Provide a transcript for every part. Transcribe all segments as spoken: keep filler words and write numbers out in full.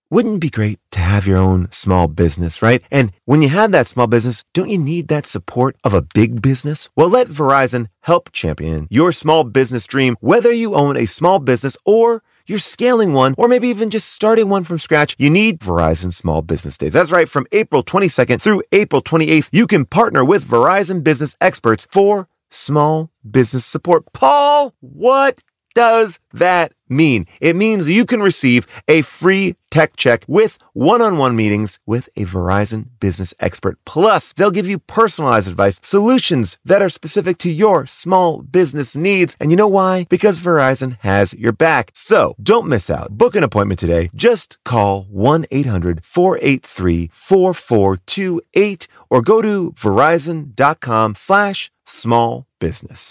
Wouldn't it be great to have your own small business, right? And when you have that small business, don't you need that support of a big business? Well, let Verizon help champion your small business dream, whether you own a small business or you're scaling one, or maybe even just starting one from scratch. You need Verizon Small Business Days. That's right. From April twenty-second through April twenty-eighth, you can partner with Verizon business experts for small business support. Paul, what does that mean? It means you can receive a free tech check with one-on-one meetings with a Verizon business expert. Plus, they'll give you personalized advice, solutions that are specific to your small business needs. And you know why? Because Verizon has your back. So don't miss out. Book an appointment today. Just call one eight hundred four eight three four four two eight or go to verizon.com slash small business.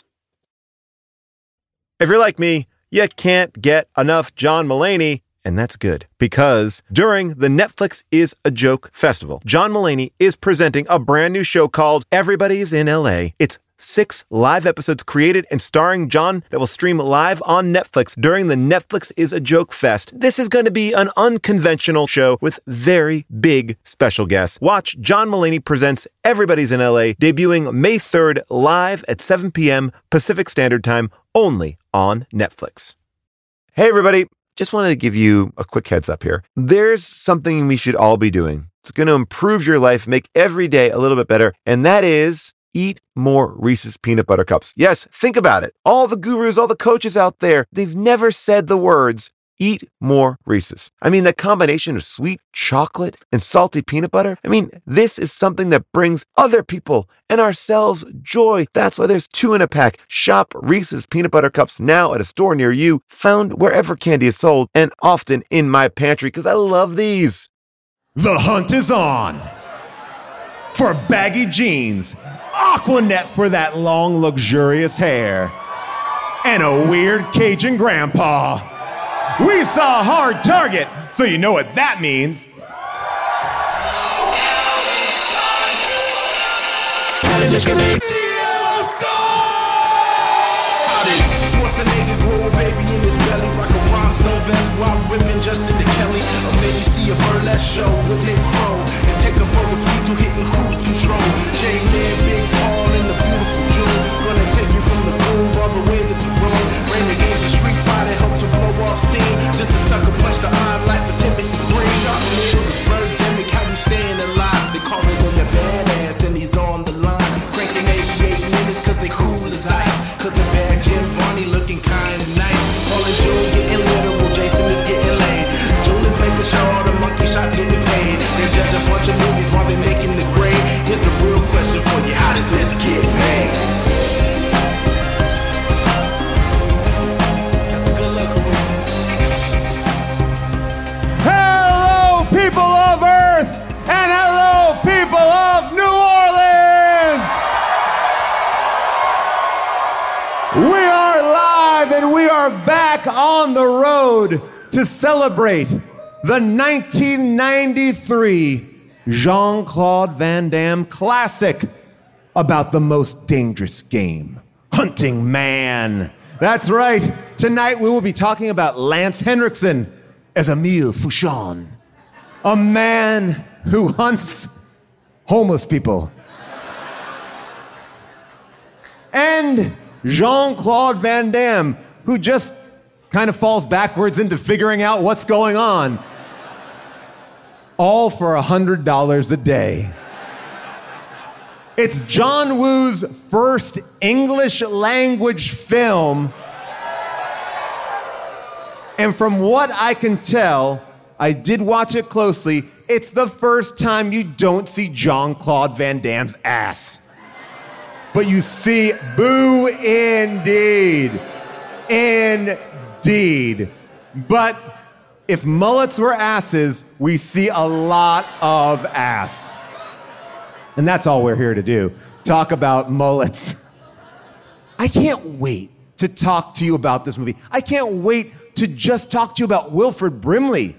If you're like me, you can't get enough John Mulaney, and that's good, because during the Netflix is a Joke Festival, John Mulaney is presenting a brand new show called Everybody's in L A. It's six live episodes created and starring John that will stream live on Netflix during the Netflix is a Joke Fest. This is going to be an unconventional show with very big special guests. Watch John Mulaney Presents Everybody's in L A, debuting May third live at seven p.m. Pacific Standard Time, only on Netflix. Hey, everybody. Just wanted to give you a quick heads up here. There's something we should all be doing. It's going to improve your life, make every day a little bit better, and that is eat more Reese's Peanut Butter Cups. Yes, think about it. All the gurus, all the coaches out there, they've never said the words, eat more Reese's. I mean, that combination of sweet chocolate and salty peanut butter, I mean, this is something that brings other people and ourselves joy. That's why there's two in a pack. Shop Reese's Peanut Butter Cups now at a store near you, found wherever candy is sold, and often in my pantry, because I love these. The hunt is on for baggy jeans, Aquanet for that long, luxurious hair, and a weird Cajun grandpa. We saw a hard target, so you know what that means. Schwarzenegger grow a baby in his belly, rock a rhinestone vest while whipping Justin to Kelly. Or maybe see a burlesque show with Nick Crow and take a boat with speed to hitting cruise control. J-Man, Big Paul, and the beautiful June. Gonna take you from the groove all the way to the room. Rain the games of Street Fighter, help to blow off steam. Just a sucker punch the odd life of Timothy Green. Shot little birdemic, how we staying alive. They call me when you're badass and he's on the line. Cranking eighty-eight minutes cause they cool as ice. Cause the bad Jim Varney looking kinda nice. All the June getting literal, Jason is getting laid. June is making sure all the monkey shots getting paid. They're just a bunch of movies while they're making the grade. Here's a real question for you, how did this get made? That's a good look. Hello, people of Earth, and hello, people of New Orleans! We are live and we are back on the road to celebrate the nineteen ninety-three Jean-Claude Van Damme classic about the most dangerous game, hunting man. That's right. Tonight we will be talking about Lance Henriksen as Emile Fouchon, a man who hunts homeless people. And Jean-Claude Van Damme, who just kind of falls backwards into figuring out what's going on. All for one hundred dollars a day. It's John Woo's first English language film. And from what I can tell, I did watch it closely, it's the first time you don't see Jean-Claude Van Damme's ass. But you see, boo indeed. Indeed. But if mullets were asses, we see a lot of ass. And that's all we're here to do, talk about mullets. I can't wait to talk to you about this movie. I can't wait to just talk to you about Wilford Brimley.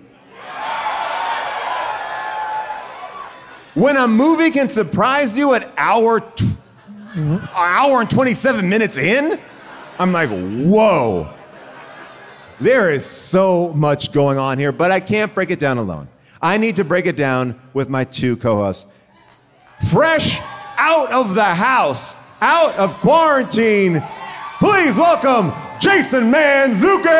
When a movie can surprise you at hour, t- hour and twenty-seven minutes in, I'm like, whoa. There is so much going on here, but I can't break it down alone. I need to break it down with my two co-hosts. Fresh out of the house, out of quarantine, please welcome Jason Mantzoukas!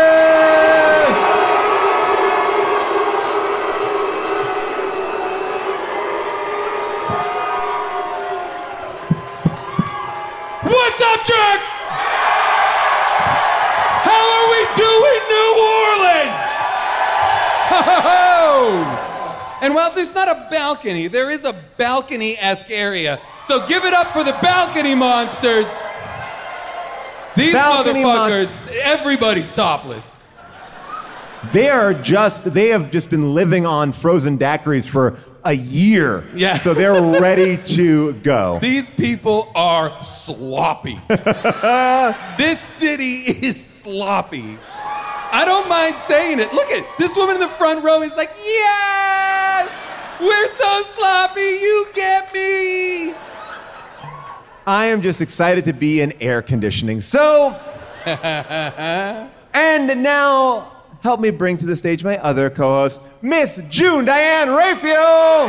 What's up, jerks? How are we doing, New Orleans? Ho-ho-ho! And while there's not a balcony, there is a balcony-esque area. So give it up for the balcony monsters. These Balcony motherfuckers, everybody's topless. They are just, they have just been living on frozen daiquiris for a year. Yeah. So they're ready to go. These people are sloppy. This city is sloppy. I don't mind saying it. Look at this woman in the front row is like, yes, we're so sloppy, you get me. I am just excited to be in air conditioning. So, and now help me bring to the stage my other co-host, Miss June Diane Raphael.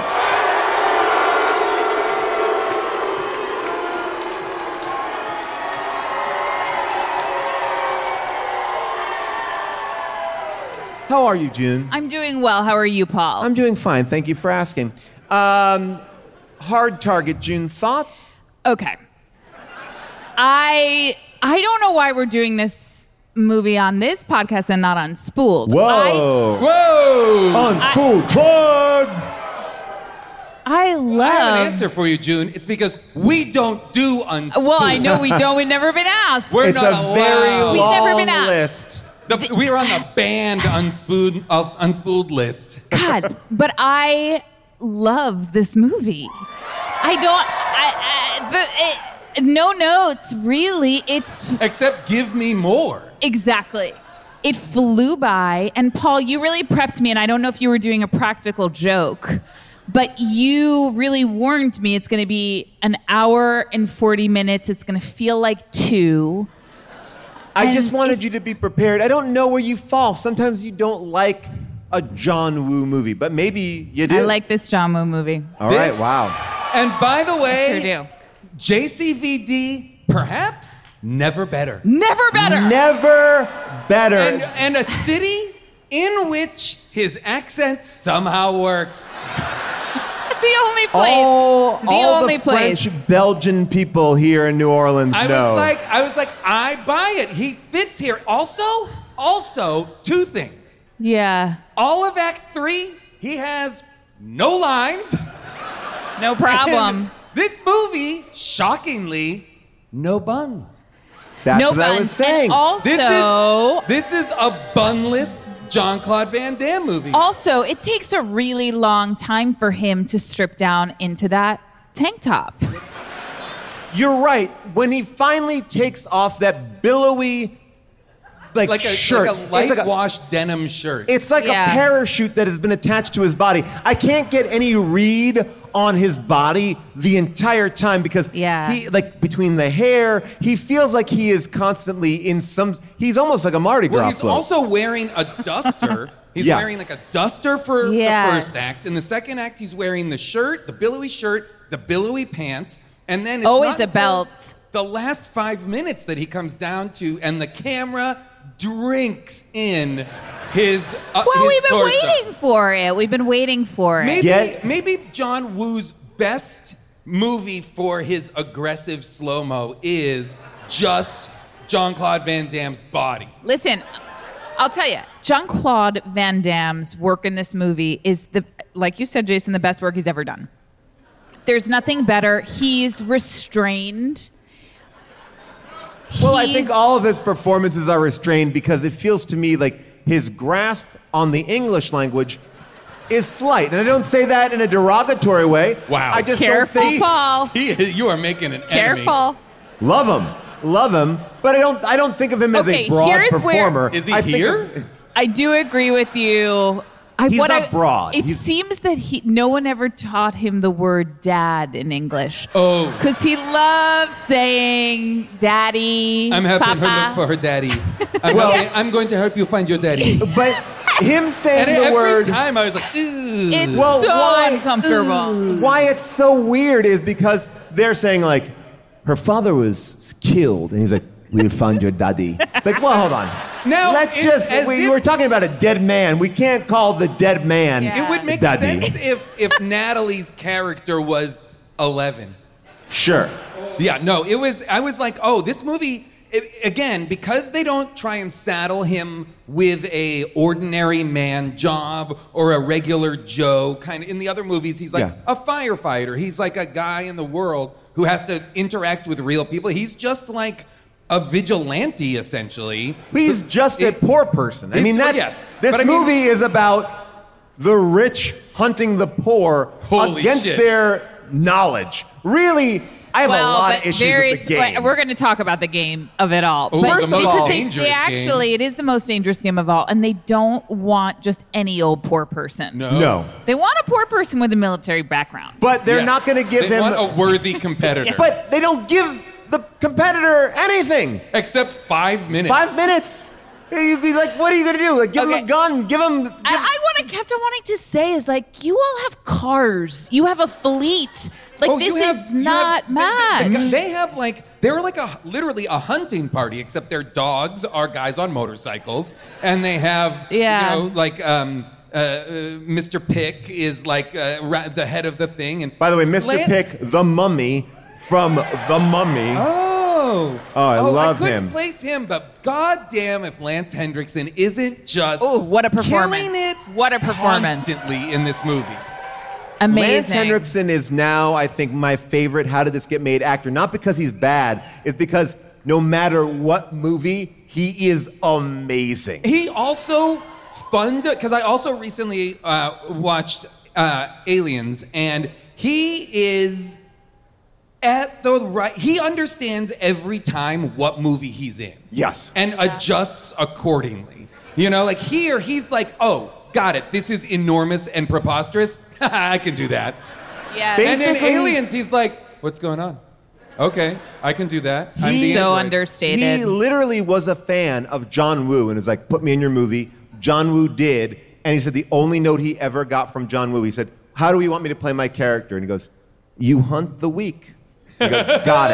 How are you, June? I'm doing well. How are you, Paul? I'm doing fine. Thank you for asking. Um, hard target, June. Thoughts? Okay. I I don't know why we're doing this movie on this podcast and not on Spooled. Whoa. Whoa! Unspooled plug. I love. I have an answer for you, June. It's because we don't do unspooled. Well, I know we don't. We've never been asked. We're It's not a very allowed. We've long never been asked. list. The, we're on the banned unspooled, of unspooled list. God, but I love this movie. I don't. I, I, the, it, no notes, really. It's Except give me more. exactly. It flew by, and Paul, you really prepped me, and I don't know if you were doing a practical joke, but you really warned me it's going to be an hour and forty minutes. It's going to feel like two. I And just wanted if- you to be prepared. I don't know where you fall. Sometimes you don't like a John Woo movie, but maybe you do. I like this John Woo movie. All This- right, wow. And by the way, Sure do. J C V D, perhaps never better. Never better. Never better. And, and a city in which his accent somehow works. The only place. all the all only the place. French Belgian people here in New Orleans I know. was like, I was like, I buy it. He fits here. Also, also, two things. Yeah. All of Act Three, he has no lines. No problem. And this movie, shockingly, no buns. That's no what buns. I was saying. And also, This is this is a bunless Jean-Claude Van Damme movie. also, it takes a really long time for him to strip down into that tank top. You're right. When he finally takes off that billowy like, like a, shirt, like a light it's like a, wash denim shirt. it's like Yeah. a parachute that has been attached to his body. I can't get any read on his body the entire time because Yeah. he like between the hair, he feels like he is constantly in some. He's almost like a Mardi Gras Well, he's float. also wearing a duster. He's Yeah. wearing like a duster for Yes. the first act. In the second act, he's wearing the shirt, the billowy shirt, the billowy pants, and then it's Always not a until belt. The last five minutes that he comes down to, and the camera drinks in his. Uh, Well, his we've been torso. waiting for it. We've been waiting for it. Maybe, Yet- maybe John Woo's best movie for his aggressive slow mo is just Jean-Claude Van Damme's body. Listen, I'll tell you, Jean-Claude Van Damme's work in this movie is the, like you said, Jason, the best work he's ever done. There's nothing better. He's restrained. Well, I He's- think all of his performances are restrained because it feels to me like his grasp on the English language is slight. And I don't say that in a derogatory way. Wow. I just Careful, don't think Paul. He, you are making an enemy. Careful. love him. Love him, but I don't I don't think of him as Okay, a broad here's where- performer. Is he I think here? of- I do agree with you I, He's what not I- broad. It He's- seems that he no one ever taught him the word dad in English. Oh. Because he loves saying daddy, I'm helping papa. her look for her daddy. I'm, Well- helping- I'm going to help you find your daddy. But him saying And the every word. time I was like, ooh. It's Well, so why- uncomfortable. Why it's so weird is because they're saying like, her father was killed, and he's like, we'll find your daddy. It's like, well, hold on. Now, let's it's just. as We if- were talking about a dead man. We can't call the dead man. Yeah. It would make Daddy. sense if, if Natalie's character was eleven. Sure. Yeah, no, it was, I was like, oh, this movie, it, again, because they don't try and saddle him with a ordinary man job or a regular Joe kind of, in the other movies, he's like Yeah. a firefighter. He's like a guy in the world who has to interact with real people. He's just like a vigilante, essentially. He's just a It- poor person. I He's- mean, that's yes, this but I mean- movie is about the rich hunting the poor Holy against shit. their knowledge. Really, I have well, a lot but of issues there with is- the game. We're going to talk about the game of it all. Oh, but the most because they, dangerous they actually, game. it is the most dangerous game of all, and they don't want just any old poor person. No. no, They want a poor person with a military background. but they're Yes. not going to give they him. want a worthy competitor. But they don't give the competitor anything. Except five minutes. Five minutes. You'd be like, what are you going to do? Like, give Okay. him a gun. Give him. Give, I, I want to kept on wanting to say is like you all have cars, you have a fleet. Like Oh, this you have- is you not have- mad. They, they have like they're like a literally a hunting party, except their dogs are guys on motorcycles, and they have Yeah. you know like um, uh, uh, Mister Pick is like uh, ra- the head of the thing. And By the way, Mister Lan- Pick, the mummy from The Mummy. Oh, Oh, I love I couldn't him. place him, but goddamn if Lance Hendrickson isn't just Oh, what a performance. killing it What a performance. constantly in this movie. Amazing. Lance Henriksen is now, I think, my favorite How Did This Get Made actor. Not because he's bad, it's because no matter what movie, he is amazing. He also fund because I also recently uh, watched uh, Aliens, and he is at the right. He understands every time what movie he's in. Yes. and adjusts accordingly. You know, like here, he's like, oh, got it. This is enormous and preposterous. I can do that. Yeah. Basi- And in Basically- Aliens, he's like, what's going on? Okay, I can do that. I'm He's the so android. understated. He literally was a fan of John Woo and was like, put me in your movie. John Woo did. And he said the only note he ever got from John Woo, he said, how do you want me to play my character? And he goes, you hunt the weak. He goes, got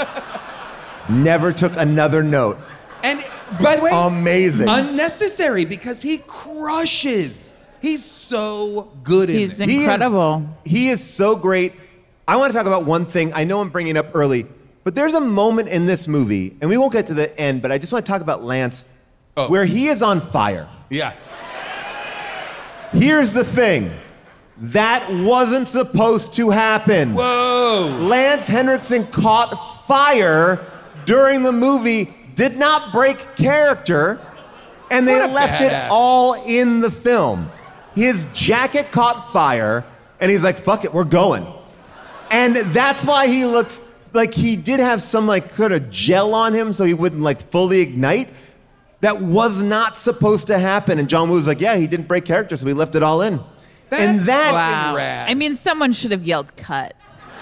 it. Never took another note. And by the way, Amazing. unnecessary because he crushes. He's so good in He's this. He is- incredible. He is so great. I want to talk about one thing. I know I'm bringing it up early, but there's a moment in this movie, and we won't get to the end, but I just want to talk about Lance, Oh. where he is on fire. Yeah. Here's the thing. That wasn't supposed to happen. Whoa. Lance Henriksen caught fire during the movie, did not break character, and they What a left badass. it all in the film. His jacket caught fire, and he's like, fuck it, we're going. And that's why he looks like he did have some like sort of gel on him so he wouldn't like fully ignite. That was not supposed to happen. And John Woo was like, yeah, he didn't break character, so we left it all in. and That's that Wow. rad. I mean, someone should have yelled cut.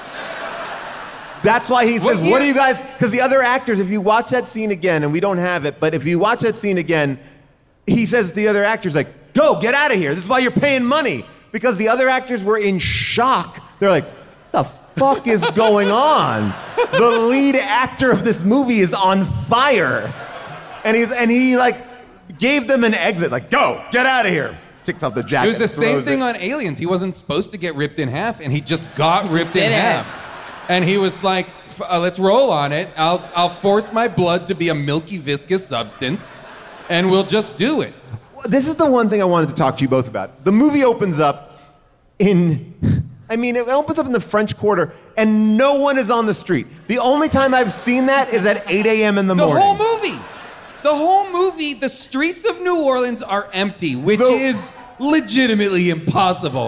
That's why he says, Well, what do yeah. you guys, because the other actors, if you watch that scene again, and we don't have it, but if you watch that scene again, he says to the other actors, like, go, get out of here. This is why you're paying money. Because the other actors were in shock. They're like, what the fuck is going on? The lead actor of this movie is on fire. And he's and he like gave them an exit, like, go, get out of here. Takes off the jacket. It was the same throws thing it. on Aliens. He wasn't supposed to get ripped in half, and he just got ripped in did it. half. And he was like, F- uh, let's roll on it. I'll, I'll force my blood to be a milky, viscous substance, and we'll just do it. This is the one thing I wanted to talk to you both about. The movie opens up in, I mean, it opens up in the French Quarter, and no one is on the street. The only time I've seen that is at eight a.m. in the, The morning. whole movie. The whole movie, the streets of New Orleans are empty, which The- is legitimately impossible.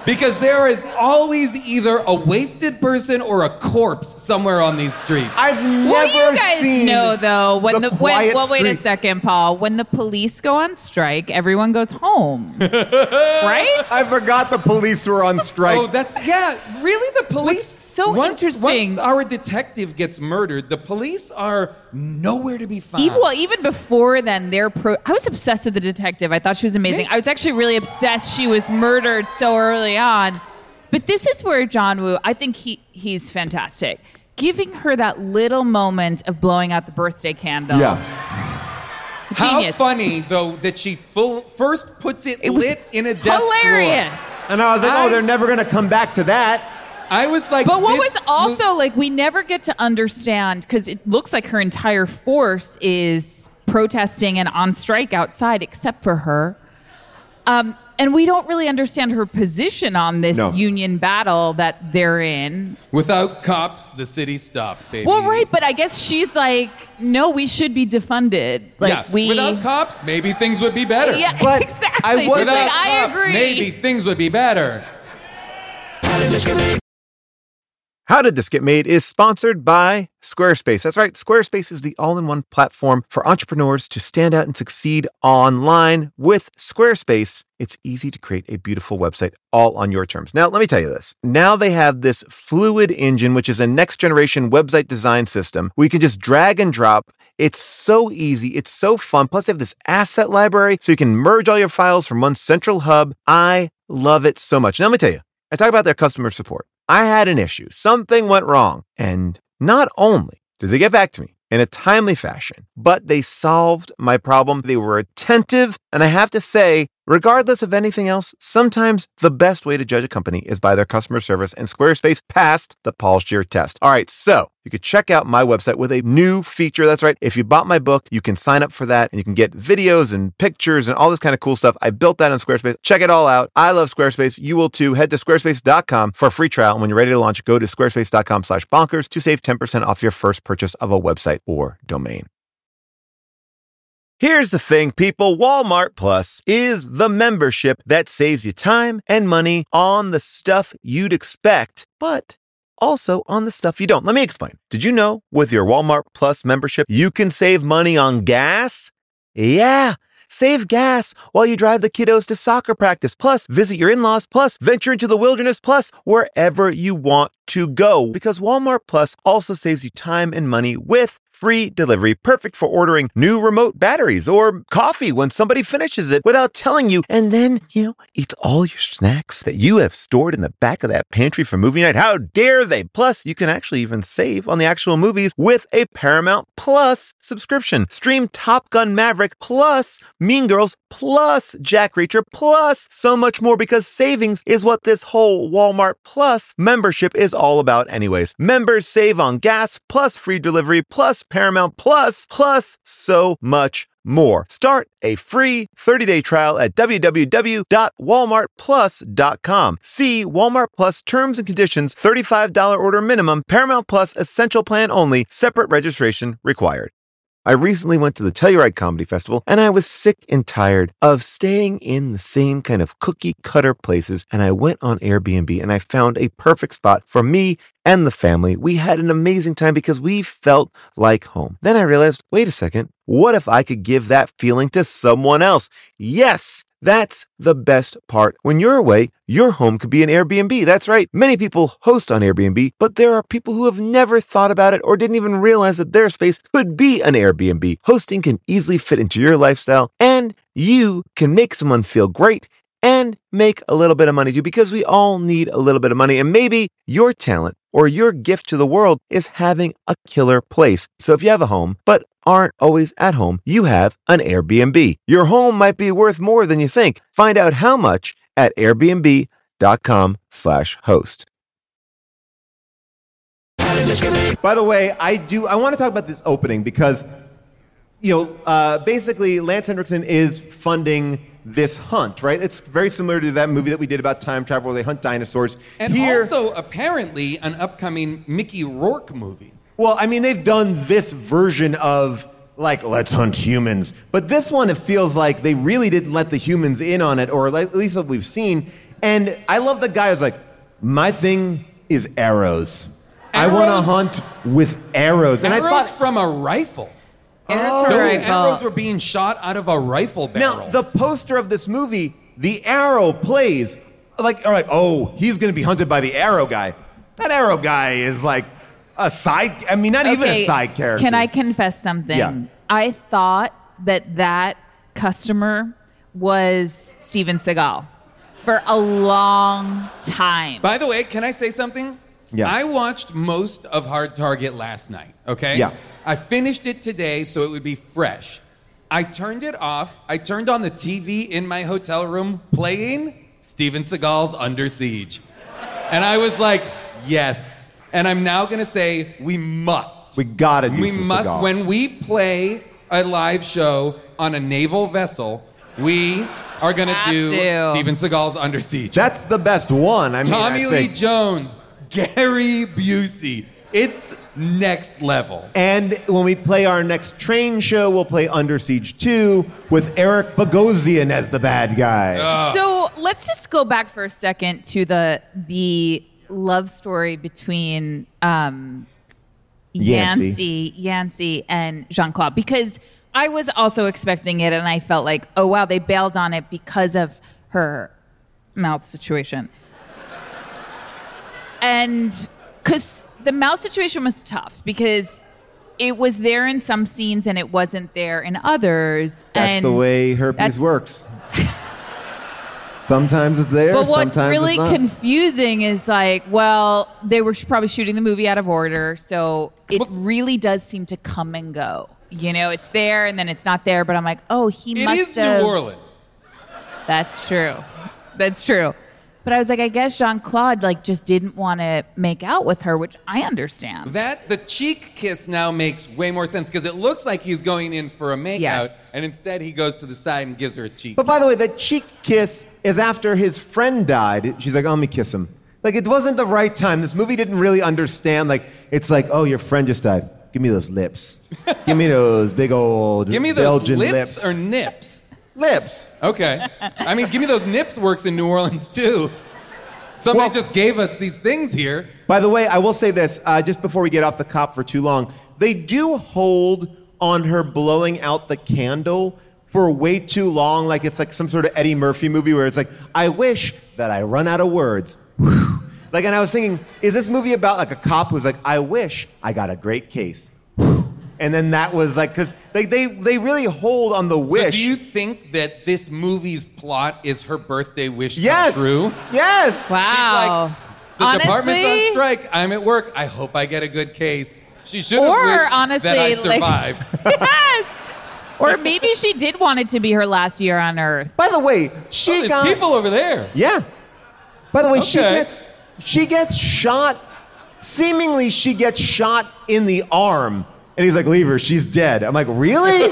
Because there is always either a wasted person or a corpse somewhere on these streets. I've never Well, you guys seen know, though, when the the, when, quiet well, wait a streets. second, Paul. When the police go on strike, everyone goes home, right? I forgot the police were on strike. Oh, that's, yeah, really? The police? What's so once, interesting- Once our detective gets murdered, the police are nowhere to be found. Even, well, even before then, they're pro. I was obsessed with the detective. I thought she was amazing. I was actually really obsessed she was murdered so early on. But this is where John Woo, I think he he's fantastic. Giving her that little moment of blowing out the birthday candle. Yeah. Genius. How funny, though, that she full, first puts it, It was lit in a desk hilarious. drawer. And I was like, I- oh, they're never going to come back to that. I was like, But what this was also like, we never get to understand, because it looks like her entire force is protesting and on strike outside, except for her. Um, and we don't really understand her position on this No. union battle that they're in. Without cops, the city stops, baby. Well, right, but I guess she's like, no, we should be defunded. Like yeah, we. without cops, maybe things would be better. Yeah, But exactly. I She's was- Without like, I cops, agree. maybe things would be better. How Did This Get Made is sponsored by Squarespace. That's right. Squarespace is the all-in-one platform for entrepreneurs to stand out and succeed online. With Squarespace, it's easy to create a beautiful website all on your terms. Now, let me tell you this. Now they have this Fluid Engine, which is a next-generation website design system where you can just drag and drop. It's so easy. It's so fun. Plus, they have this asset library so you can merge all your files from one central hub. I love it so much. Now, let me tell you. I talk about their customer support. I had an issue. Something went wrong. And not only did they get back to me in a timely fashion, but they solved my problem. They were attentive. And I have to say, regardless of anything else, sometimes the best way to judge a company is by their customer service, and Squarespace passed the Paul Scheer test. All right, so you could check out my website with a new feature. That's right. If you bought my book, you can sign up for that and you can get videos and pictures and all this kind of cool stuff. I built that on Squarespace. Check it all out. I love Squarespace. You will too. Head to squarespace dot com for a free trial. And when you're ready to launch, go to squarespace dot com slash bonkers to save ten percent off your first purchase of a website or domain. Here's the thing, people. Walmart Plus is the membership that saves you time and money on the stuff you'd expect, but also on the stuff you don't. Let me explain. Did you know with your Walmart Plus membership, you can save money on gas? Yeah. Save gas while you drive the kiddos to soccer practice, plus visit your in-laws, plus venture into the wilderness, plus wherever you want to go. Because Walmart Plus also saves you time and money with free delivery, perfect for ordering new remote batteries or coffee when somebody finishes it without telling you, and then, you know, eats all your snacks that you have stored in the back of that pantry for movie night. How dare they? Plus, you can actually even save on the actual movies with a Paramount Plus subscription. Stream Top Gun Maverick plus Mean Girls plus Jack Reacher plus so much more, because savings is what this whole Walmart Plus membership is all about anyways. Members save on gas plus free delivery plus Paramount Plus plus so much more. Start a free thirty-day trial at w w w dot walmart plus dot com. See Walmart Plus terms and conditions. thirty-five dollars order minimum. Paramount Plus essential plan only. Separate registration required. I recently went to the Telluride Comedy Festival, and I was sick and tired of staying in the same kind of cookie cutter places, and I went on Airbnb and I found a perfect spot for me and the family. We had an amazing time because we felt like home. Then I realized, wait a second, what if I could give that feeling to someone else? Yes! That's the best part. When you're away, your home could be an Airbnb. That's right. Many people host on Airbnb, but there are people who have never thought about it or didn't even realize that their space could be an Airbnb. Hosting can easily fit into your lifestyle, and you can make someone feel great and make a little bit of money too, because we all need a little bit of money. And maybe your talent or your gift to the world is having a killer place. So if you have a home, but aren't always at home, you have an Airbnb. Your home might be worth more than you think. Find out how much at airbnb dot com slash host. By the way, I do. I want to talk about this opening because, you know, uh, basically Lance Henriksen is funding this hunt, right? It's very similar to that movie that we did about time travel where they hunt dinosaurs. And Here, also, apparently, an upcoming Mickey Rourke movie. well, I mean, they've done this version of like, let's hunt humans. But this one, it feels like they really didn't let the humans in on it, or at least what we've seen. And I love the guy who's like, my thing is arrows. I want to Arrows? hunt with arrows. And arrows I thought, from a rifle. Arrows Those rifle. arrows were being shot out of a rifle barrel. now, the poster of this movie, the arrow plays like, all right, oh, he's going to be hunted by the arrow guy. That arrow guy is like a side, I mean, not even a side character. Can I confess something? Yeah. I thought that that customer was Steven Seagal for a long time. By the way, can I say something? Yeah. I watched most of Hard Target last night, okay? Yeah. I finished it today so it would be fresh. I turned it off. I turned on the T V in my hotel room playing Steven Seagal's Under Siege. And I was like, yes. And I'm now going to say we must. We gotta do We some must. Seagal. When we play a live show on a naval vessel, we are going to Have do to. Steven Seagal's Under Siege. That's the best one. I mean, Tommy I Lee think. Jones, Gary Busey. It's next level. And when we play our next train show, we'll play Under Siege two with Eric Bogosian as the bad guy. So let's just go back for a second to the the love story between um, Yancey. Yancey, Yancey and Jean-Claude, because I was also expecting it, and I felt like, oh wow, they bailed on it because of her mouth situation, and because the mouth situation was tough because it was there in some scenes and it wasn't there in others. That's and the way herpes that's- works. Sometimes it's there, But what's sometimes really it's not. confusing is like, well, they were sh- probably shooting the movie out of order, so it really does seem to come and go. You know, it's there and then it's not there, but I'm like, oh, he It must is have. New Orleans. That's true. That's true. But I was like, I guess Jean-Claude like just didn't want to make out with her, which I understand. That the cheek kiss now makes way more sense because it looks like he's going in for a makeout, Yes. and instead he goes to the side and gives her a cheek. But by the way, that cheek kiss is after his friend died. She's like, oh, let me kiss him. Like, it wasn't the right time. This movie didn't really understand. Like, it's like, oh, your friend just died. Give me those lips. Give me those big old Give me those Belgian lips, lips. or nips. Lips. Okay. I mean, give me those nips works in New Orleans too. Somebody Well- just gave us these things here. By the way, I will say this, uh, just before we get off the cop for too long. They do hold on her blowing out the candle for way too long, like it's like some sort of Eddie Murphy movie where it's like, I wish that I run out of words. Like, and I was thinking, is this movie about like a cop who's like, I wish I got a great case. And then that was like, because they, they, they really hold on the wish. So do you think that this movie's plot is her birthday wish yes. come true? Yes. wow. She's like, the Honestly- department's on strike. I'm at work. I hope I get a good case. She should have Or wished honestly, that I like- survive. Yes. Or maybe she did want it to be her last year on Earth. By the way, she Oh, there's got people over there. Yeah. By the way, she Okay. gets she gets shot. Seemingly, she gets shot in the arm, and he's like, "Leave her. She's dead." I'm like, "Really?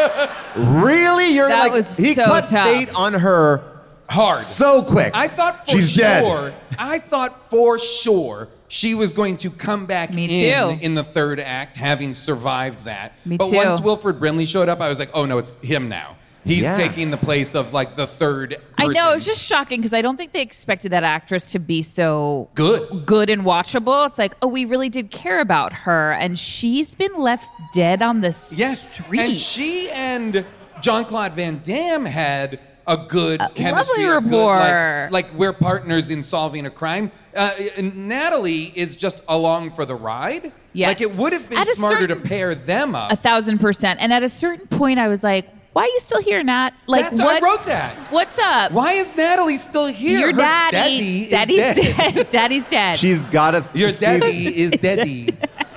Really? You're That like was he so cut tough. bait on her Hard. so quick. I thought for she's sure. dead. I thought for sure she was going to come back Me in too. in the third act, having survived that. Me but too. once Wilford Brimley showed up, I was like, oh no, it's him now. He's Yeah. taking the place of like the third. I know, person. it was just shocking because I don't think they expected that actress to be so Good. good and watchable. It's like, oh, we really did care about her, and she's been left dead on the Yes, street. and she and Jean-Claude Van Damme had a good A chemistry. lovely a good, rapport. like, like we're partners in solving a crime. Uh, and Natalie is just along for the ride. Yes. Like it would have been At a smarter certain- to pair them up. a thousand percent. And at a certain point, I was like, why are you still here, Nat? Like, That's- I what's, wrote that. What's up? Why is Natalie still here? Your Her daddy, daddy daddy's is dead. dead. Daddy's dead. She's got to. Your daddy is daddy.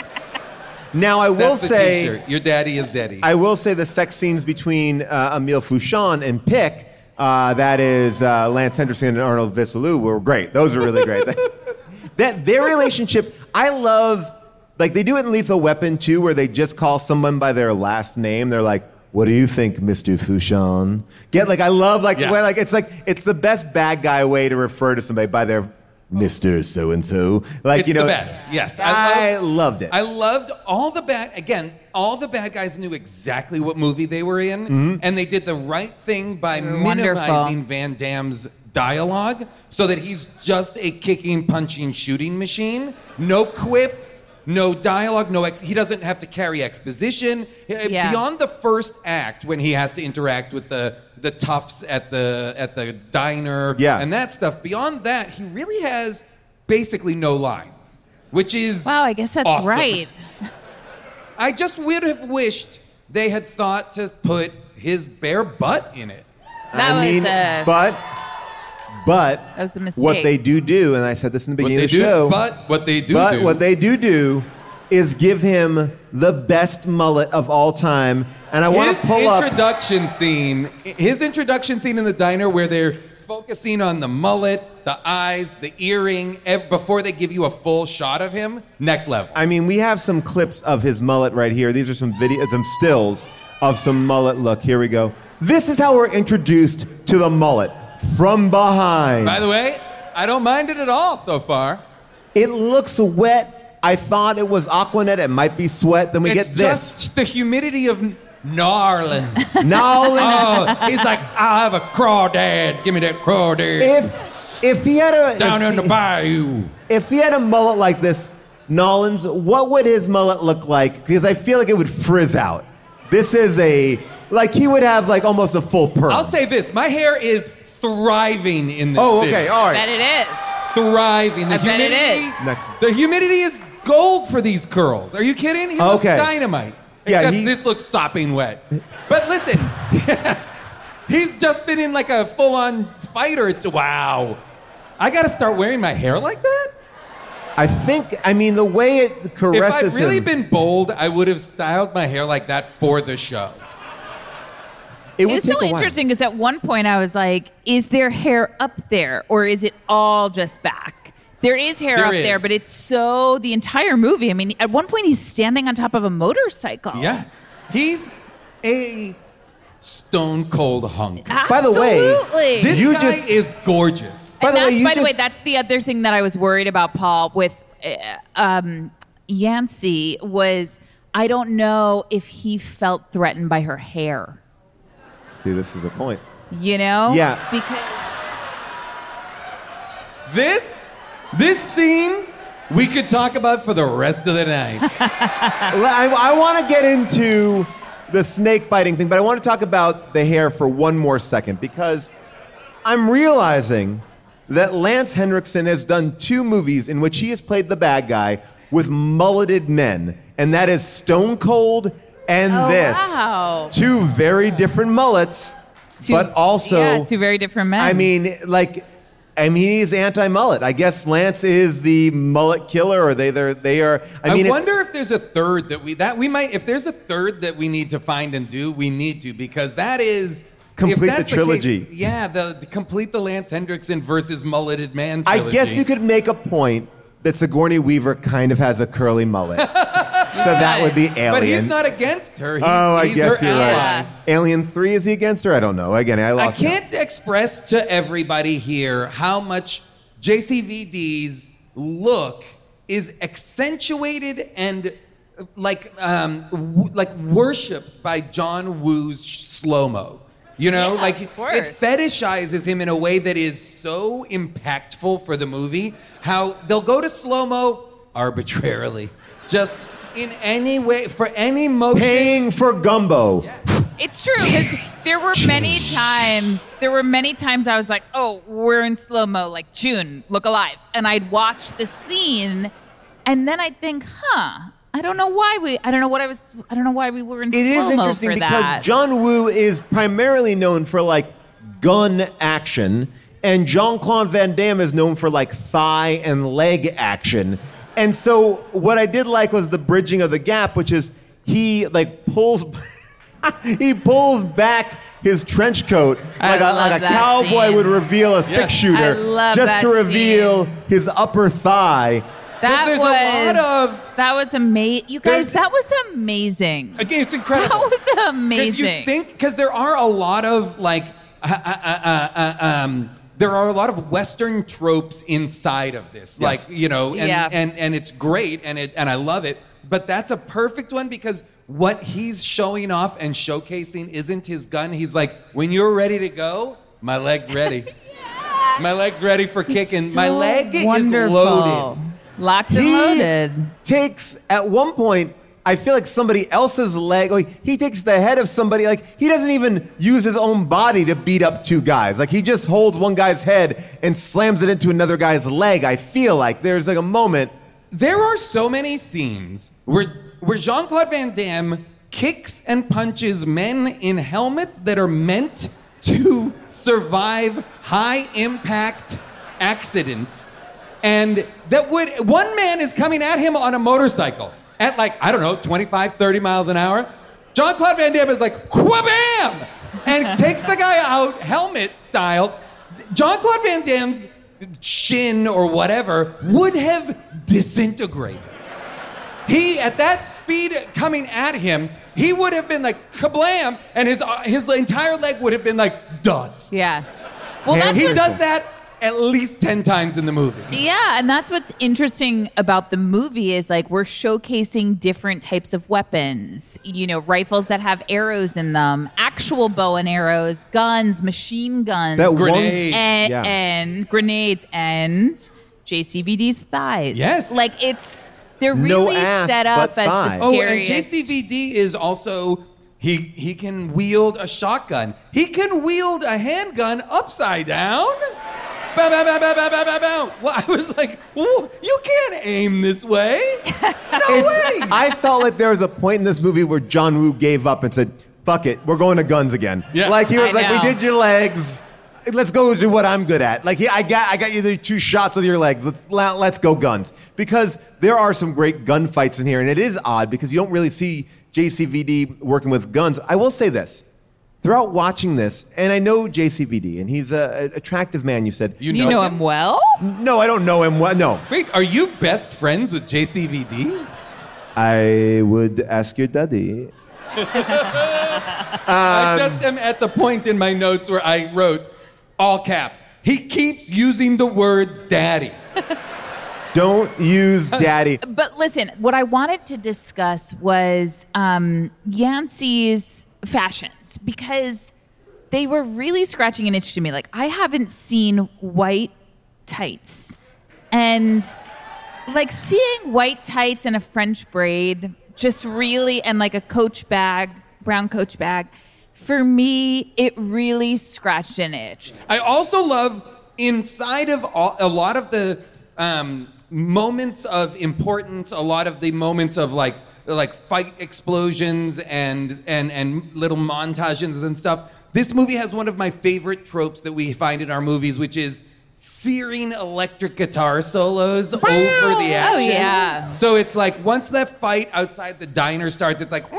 Now I will That's the say. t-shirt. Your daddy is daddy. I will say the sex scenes between uh, Emile Fouchon and Pick, uh, that is uh, Lance Henderson and Arnold Vissalou, were great. Those were really great. that their relationship, I love. Like they do it in Lethal Weapon too, where they just call someone by their last name. They're like, "What do you think, Mister Fouchon?" Get like I love like Yeah. the way like it's like it's the best bad guy way to refer to somebody by their Mister So-and-so. Like, It's you know, the best. Yes, I, I loved, loved it. I loved all the bad. Again, all the bad guys knew exactly what movie they were in, Mm-hmm. and they did the right thing by They were minimizing wonderful. Van Damme's dialogue, so that he's just a kicking, punching, shooting machine. No quips, no dialogue, no. Ex- he doesn't have to carry exposition. Yeah. Beyond the first act, when he has to interact with the the toughs at the at the diner, Yeah. and that stuff. Beyond that, he really has basically no lines, which is Wow, I guess that's awesome. right. I just would have wished they had thought to put his bare butt in it. That I was mean, a but, but that was a mistake. what they do do, and I said this in the What beginning they of the do, show, but what they do but do, what they do do is give him the best mullet of all time. And I want his to pull up. introduction scene, his introduction scene in the diner where they're focusing on the mullet, the eyes, the earring, ev- before they give you a full shot of him, next level. I mean, we have some clips of his mullet right here. These are some video, some stills of some mullet look. Here we go. This is how we're introduced to the mullet from behind. By the way, I don't mind it at all so far. It looks wet. I thought it was Aquanet. It might be sweat. Then we it's get this. just the humidity of Narlands. Now, Oh, he's like, I have a crawdad. Give me that crawdad. if if he had a Down if in the he- bayou. if he had a mullet like this, Nolans, what would his mullet look like? Because I feel like it would frizz out. This is a like he would have like almost a full perm. I'll say this: my hair is thriving in this Oh, city. okay, all I bet right. it is. Thriving. The I bet it humidity, is. Next. The humidity is gold for these curls. Are you kidding? He looks Okay. dynamite. Yeah, Except he- this looks sopping wet. But listen, he's just been in like a full-on fighter. It's- Wow. I got to start wearing my hair like that? I think. I mean, the way it If caresses I'd really him, been bold, I would have styled my hair like that for the show. it would It's take so a while. interesting because at one point I was like, is there hair up there or is it all just back? There is hair There up is. there, but it's so the entire movie. I mean, at one point he's standing on top of a motorcycle. Yeah. He's a stone cold hunk. By the way, Absolutely. This You guy just- is gorgeous. By and the way, that's, you by the way, just- that's the other thing that I was worried about, Paul, with uh, um, Yancey was I don't know if he felt threatened by her hair. See, this is a point. You know? Yeah. Because This, this scene, we could talk about for the rest of the night. I, I want to get into the snake biting thing, but I want to talk about the hair for one more second because I'm realizing that Lance Henriksen has done two movies in which he has played the bad guy with mulleted men, and that is Stone Cold and Oh, this. wow. Two very different mullets, two, but also, yeah, two very different men. I mean, like, I mean, he's anti-mullet. I guess Lance is the mullet killer, or they they're, they are. I I, mean, it's- wonder if there's a third that we that we might if there's a third that we need to find and do, we need to because that is Complete if the that's case- trilogy. yeah, the, the complete the Lance Hendrickson versus mulleted man. I Trilogy. guess you could make a point that Sigourney Weaver kind of has a curly mullet. So that would be Alien. But he's not against her. He's, oh, I he's guess her you're ally. right. Alien three, is he against her? I don't know. Again, I I lost count. can't express to everybody here how much J C V D's look is accentuated and uh, like um, w- like worshipped by John Woo's slow mo. You know, Yeah, like of it course. fetishizes him in a way that is so impactful for the movie. How they'll go to slow mo arbitrarily, just in any way for any motion. Paying for gumbo. it's true because there were many times. There were many times I was like, "Oh, we're in slow mo, like June, look alive," and I'd watch the scene, and then I'd think, "Huh." I don't know why we. I don't know what I was. I don't know why we were in It is slow mo interesting for because that. John Woo is primarily known for like gun action, and Jean-Claude Van Damme is known for like thigh and leg action. And so what I did like was the bridging of the gap, which is he like pulls he pulls back his trench coat I like a, love like a that cowboy scene. would reveal a six shooter I love just that to reveal scene. his upper thigh. that there's was a lot of- that was amazing. You guys, There's- that was amazing. Again, it's incredible. That was Because amazing. you think because there are a lot of like uh, uh, uh, uh, um, there are a lot of Western tropes inside of this. Like, you know, and, Yeah. and, and it's great and it and I love it. But that's a perfect one because what he's showing off and showcasing isn't his gun. He's like, when you're ready to go, my leg's ready. My leg's ready for kicking. So my leg wonderful. is loaded. Locked and He loaded. takes, at one point, I feel like somebody else's leg, like he takes the head of somebody, like he doesn't even use his own body to beat up two guys. Like he just holds one guy's head and slams it into another guy's leg. I feel like there's like a moment. There are so many scenes where, where Jean-Claude Van Damme kicks and punches men in helmets that are meant to survive high-impact accidents. And that would, one man is coming at him on a motorcycle at like, I don't know, twenty-five, thirty miles an hour. Jean-Claude Van Damme is like, wha-bam! And takes the guy out, helmet style. Jean-Claude Van Damme's shin or whatever would have disintegrated. He, at that speed coming at him, he would have been like kablam, and his uh, his entire leg would have been like dust. Yeah. Well, And that's He what's- does that at least ten times in the movie. Yeah, and that's what's interesting about the movie is like we're showcasing different types of weapons. You know, rifles that have arrows in them, actual bow and arrows, guns, machine guns, That one- Grenades. and, Yeah. and grenades, and J C V D's thighs. Yes. like it's they're No really ass, set up but as thigh. the Oh, scariest. and J C V D is also he he can wield a shotgun. He can wield a handgun upside down. Bow, bow, bow, bow, bow, bow, bow, bow. Well, I was like, "Ooh, you can't aim this way. No It's- way. I felt like there was a point in this movie where John Woo gave up and said, fuck it, we're going to guns again. Yeah. Like he was I like, we know. did your legs. Let's go do what I'm good at. Like he, I got, I got you the two shots with your legs. Let's la- let's go guns, because there are some great gunfights in here, and it is odd because you don't really see J C V D working with guns. I will say this: throughout watching this, and I know J C V D, and he's a, an attractive man. You said you know him well. No, I don't know him well. No, Wait, are you best friends with J C V D? I would ask your daddy. I just am at the point in my notes where I wrote all caps. He keeps using the word daddy. Don't use daddy. But listen, what I wanted to discuss was um, Yancey's fashions, because they were really scratching an itch to me. Like, I haven't seen white tights. And, like, seeing white tights and a French braid just really, and like a Coach bag, brown Coach bag, for me, it really scratched an itch. I also love inside of all, a lot of the um, moments of importance, a lot of the moments of like like fight explosions and and and little montages and stuff. This movie has one of my favorite tropes that we find in our movies, which is searing electric guitar solos over the action. Oh, yeah. So it's like once that fight outside the diner starts, it's like.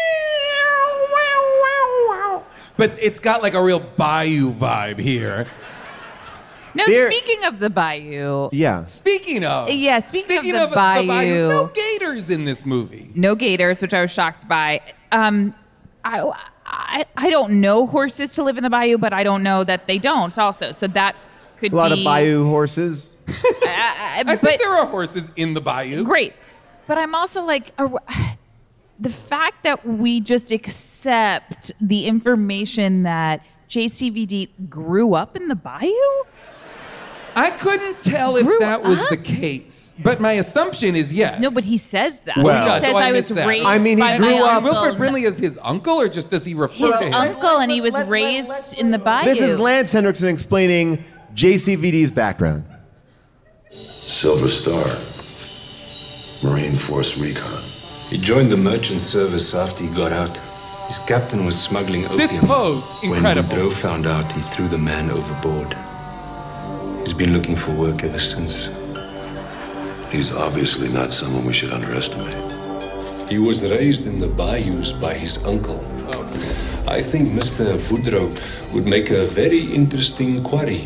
But it's got like a real Bayou vibe here. No, There- speaking of the Bayou, Yeah. Speaking of. Yeah, speaking of the Bayou. No gators in this movie. no gators, which I was shocked by. Um, I, I I don't know horses to live in the bayou, but I don't know that they don't also. So that could A lot be of bayou horses. Uh, I but think there are horses in the bayou. great, but I'm also like uh, the fact that we just accept the information that J C V D grew up in the bayou. I couldn't tell if Grew that was up? the case, but my assumption is yes. No, but he says that. Well- he does, says so I I, was missed that. raised. I mean, he by grew my up- And uncle. Wilford Brimley is his uncle, or just does he refer his to him? uncle, and he was raised in the bayou. This is Lance Hendrickson explaining J C V D's background. Silver Star, Marine Force Recon. He joined the merchant service after he got out. His captain was smuggling opium. This pose, incredible. When Boudreaux found out, he threw the man overboard. He's been looking for work ever since. He's obviously not someone we should underestimate. He was raised in the bayous by his uncle. I think Mister Boudreaux would make a very interesting quarry.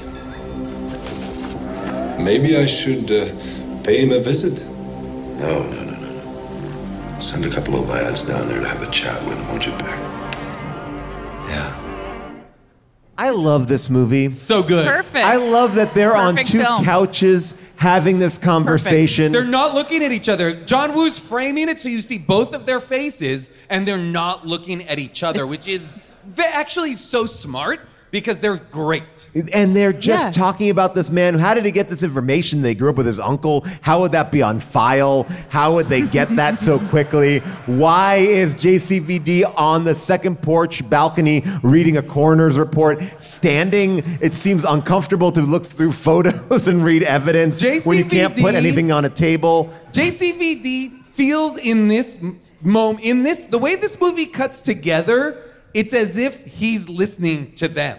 Maybe I should uh, pay him a visit. No, no, no, no, no. Send a couple of lads down there to have a chat with him, won't you, Beck? Yeah. I love this movie. So good. Perfect. I love that they're Perfect on two film. couches having this conversation. They're not looking at each other. John Woo's framing it so you see both of their faces, and they're not looking at each other, It's- which is ve- actually so smart because they're great. And they're just Yeah. talking about this man. How did he get this information? They grew up with his uncle. How would that be on file? How would they get that so quickly? Why is J C V D on the second porch balcony reading a coroner's report, standing? It seems uncomfortable to look through photos and read evidence J C V D when you can't put anything on a table. J C V D feels in this moment, in this, the way this movie cuts together, it's as if he's listening to them.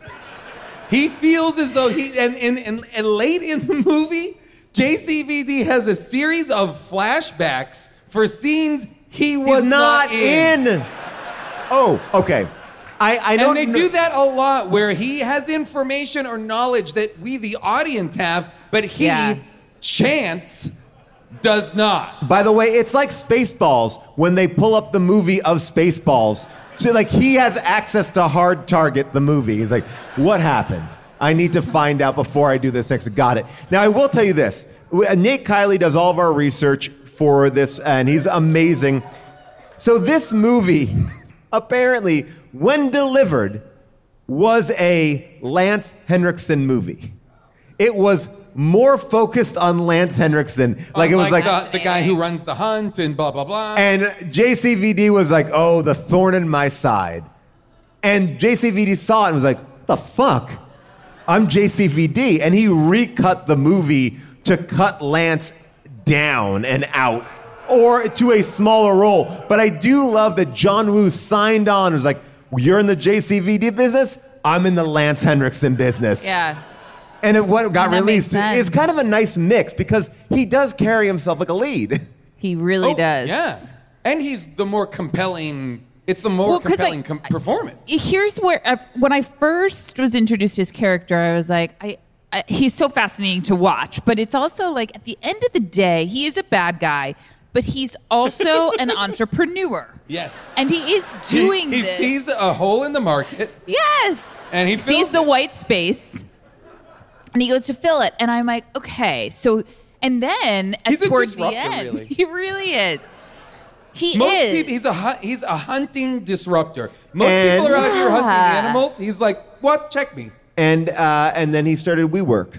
He feels as though he, and, and, and, and late in the movie, J C V D has a series of flashbacks for scenes he was He's not in. Oh, okay. I, I don't And they kn- do that a lot where he has information or knowledge that we, the audience, have, but he, Yeah. Chance, does not. By the way, it's like Spaceballs when they pull up the movie of Spaceballs. So, like, he has access to Hard Target, the movie. He's like, what happened? I need to find out before I do this next. Got it. Now, I will tell you this. Nate Kiley does all of our research for this, and he's amazing. So this movie, apparently, when delivered, was a Lance Henriksen movie. It was more focused on Lance Henriksen. Like, it was like... the, the guy who runs the hunt and blah, blah, blah. And J C V D was like, oh, the thorn in my side. And J C V D saw it and was like, the fuck? I'm J C V D. And he recut the movie to cut Lance down and out, or to a smaller role. But I do love that John Woo signed on and was like, you're in the J C V D business? I'm in the Lance Henriksen business. Yeah. And it, what got That makes released is sense. kind of a nice mix because he does carry himself like a lead. He really Oh, does. Yeah. And he's the more compelling, it's the more Well, 'cause, compelling like, com- performance. Here's where, uh, when I first was introduced to his character, I was like, I, I, he's so fascinating to watch. But it's also like, at the end of the day, he is a bad guy, but he's also an entrepreneur. Yes. And he is doing he, he this. sees a hole in the market. Yes. And he sees fills the it. white space. And he goes to fill it. And I'm like, okay. So, and then at He's a towards the disruptor, end, really. he really is. He Most is. people, he's a hu- he's a hunting disruptor. Most And- people are out here hunting Yeah. animals. He's like, what? Check me. And uh, and then he started WeWork.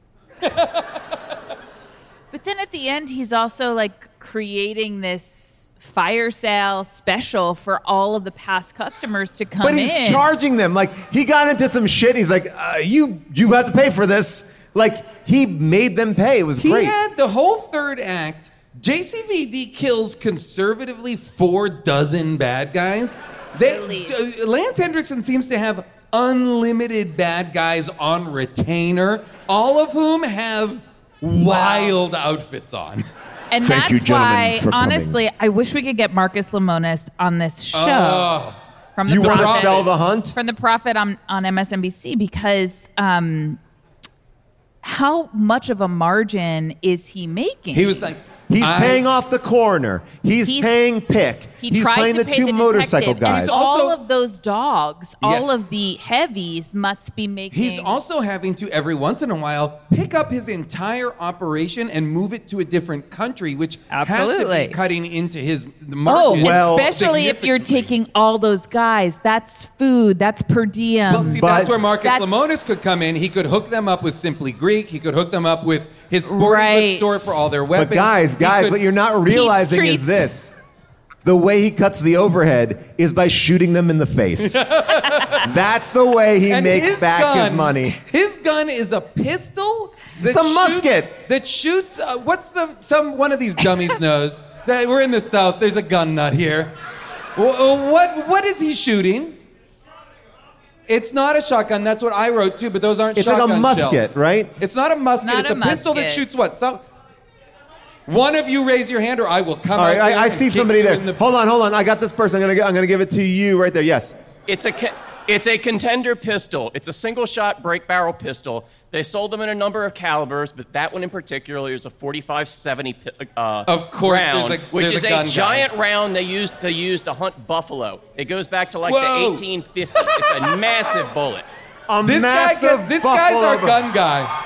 But then at the end, he's also like creating this fire sale special for all of the past customers to come But he's in. charging them. Like, he got into some shit. He's like, uh, you you have to pay for this. Like, he made them pay. It was He great. had the whole third act. J C V D kills conservatively four dozen bad guys. They, Really? uh, Lance Henriksen seems to have unlimited bad guys on retainer, all of whom have wild outfits on. and Thank that's you, gentlemen, why, for coming. honestly, I wish we could get Marcus Lemonis on this show. Oh. From the You want to Prophet- sell the hunt? From the Prophet on, on M S N B C because um, how much of a margin is he making? He was like, He's I- paying off the coroner. He's, He's- paying Pick. He He's tried playing to the pay two the motorcycle detective, guys. And Also- all of those dogs, all Yes. of the heavies must be making. He's also having to, every once in a while, pick up his entire operation and move it to a different country, which has to Absolutely. be cutting into his Oh, margin. well, especially if you're significantly. taking all those guys. That's food. That's per diem. Well, see, But- that's where Marcus That's- Lemonis could come in. He could hook them up with Simply Greek. He could hook them up with his sporting Right. goods store for all their weapons. But guys, He guys, could- what you're not realizing treats. is this. The way he cuts the overhead is by shooting them in the face. That's the way he and makes his back gun, his money. His gun is a pistol. That It's a shoots- musket. that shoots. Uh, what's the some one of these dummies knows that we're in the South. There's a gun nut here. Wh- uh, What what is he shooting? It's not a shotgun. That's what I wrote too. But those aren't It's like shotgun a musket, shells. right? It's not a musket. Not it's a a, pistol that musket. shoots what? So, one of you raise your hand, or I will come All out right, there I, I and see kick somebody you there. in the- Hold on, hold on. I got this person. I'm gonna, I'm gonna give it to you right there. Yes. It's a co- it's a contender pistol. It's a single shot break barrel pistol. They sold them in a number of calibers, but that one in particular is a forty-five seventy pi- uh, Of course, round, there's a- which there's is a a, gun guy. giant round they used to use to hunt buffalo. It goes back to like Whoa. the eighteen fifties. It's a massive bullet. A This guy massive gets, this guy's Buffalo our Bill. gun guy.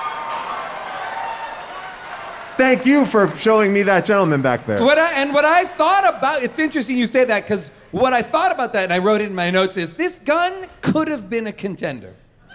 Thank you for showing me that gentleman back there. What I, and what I thought about, it's interesting you say that, because what I thought about that, and I wrote it in my notes, is this gun could have been a contender.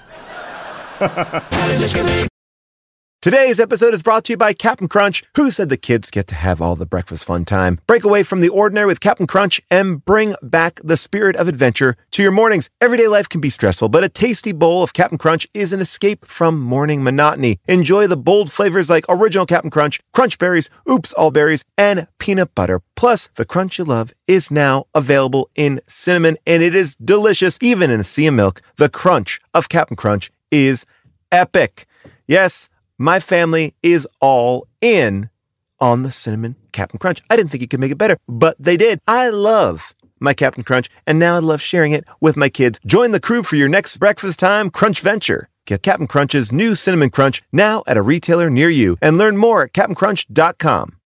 Today's episode is brought to you by Captain Crunch. Who said the kids get to have all the breakfast fun time? Break away from the ordinary with Captain Crunch and bring back the spirit of adventure to your mornings. Everyday life can be stressful, but a tasty bowl of Captain Crunch is an escape from morning monotony. Enjoy the bold flavors like original Captain Crunch, Crunch Berries, Oops All Berries, and peanut butter. Plus, the crunch you love is now available in cinnamon, and it is delicious. Even in a sea of milk, the crunch of Captain Crunch is epic. Yes, my family is all in on the cinnamon Captain Crunch. I didn't think you could make it better, but they did. I love my Captain Crunch, and now I love sharing it with my kids. Join the crew for your next breakfast time crunch venture. Get Captain Crunch's new Cinnamon Crunch now at a retailer near you, and learn more at captain crunch dot com.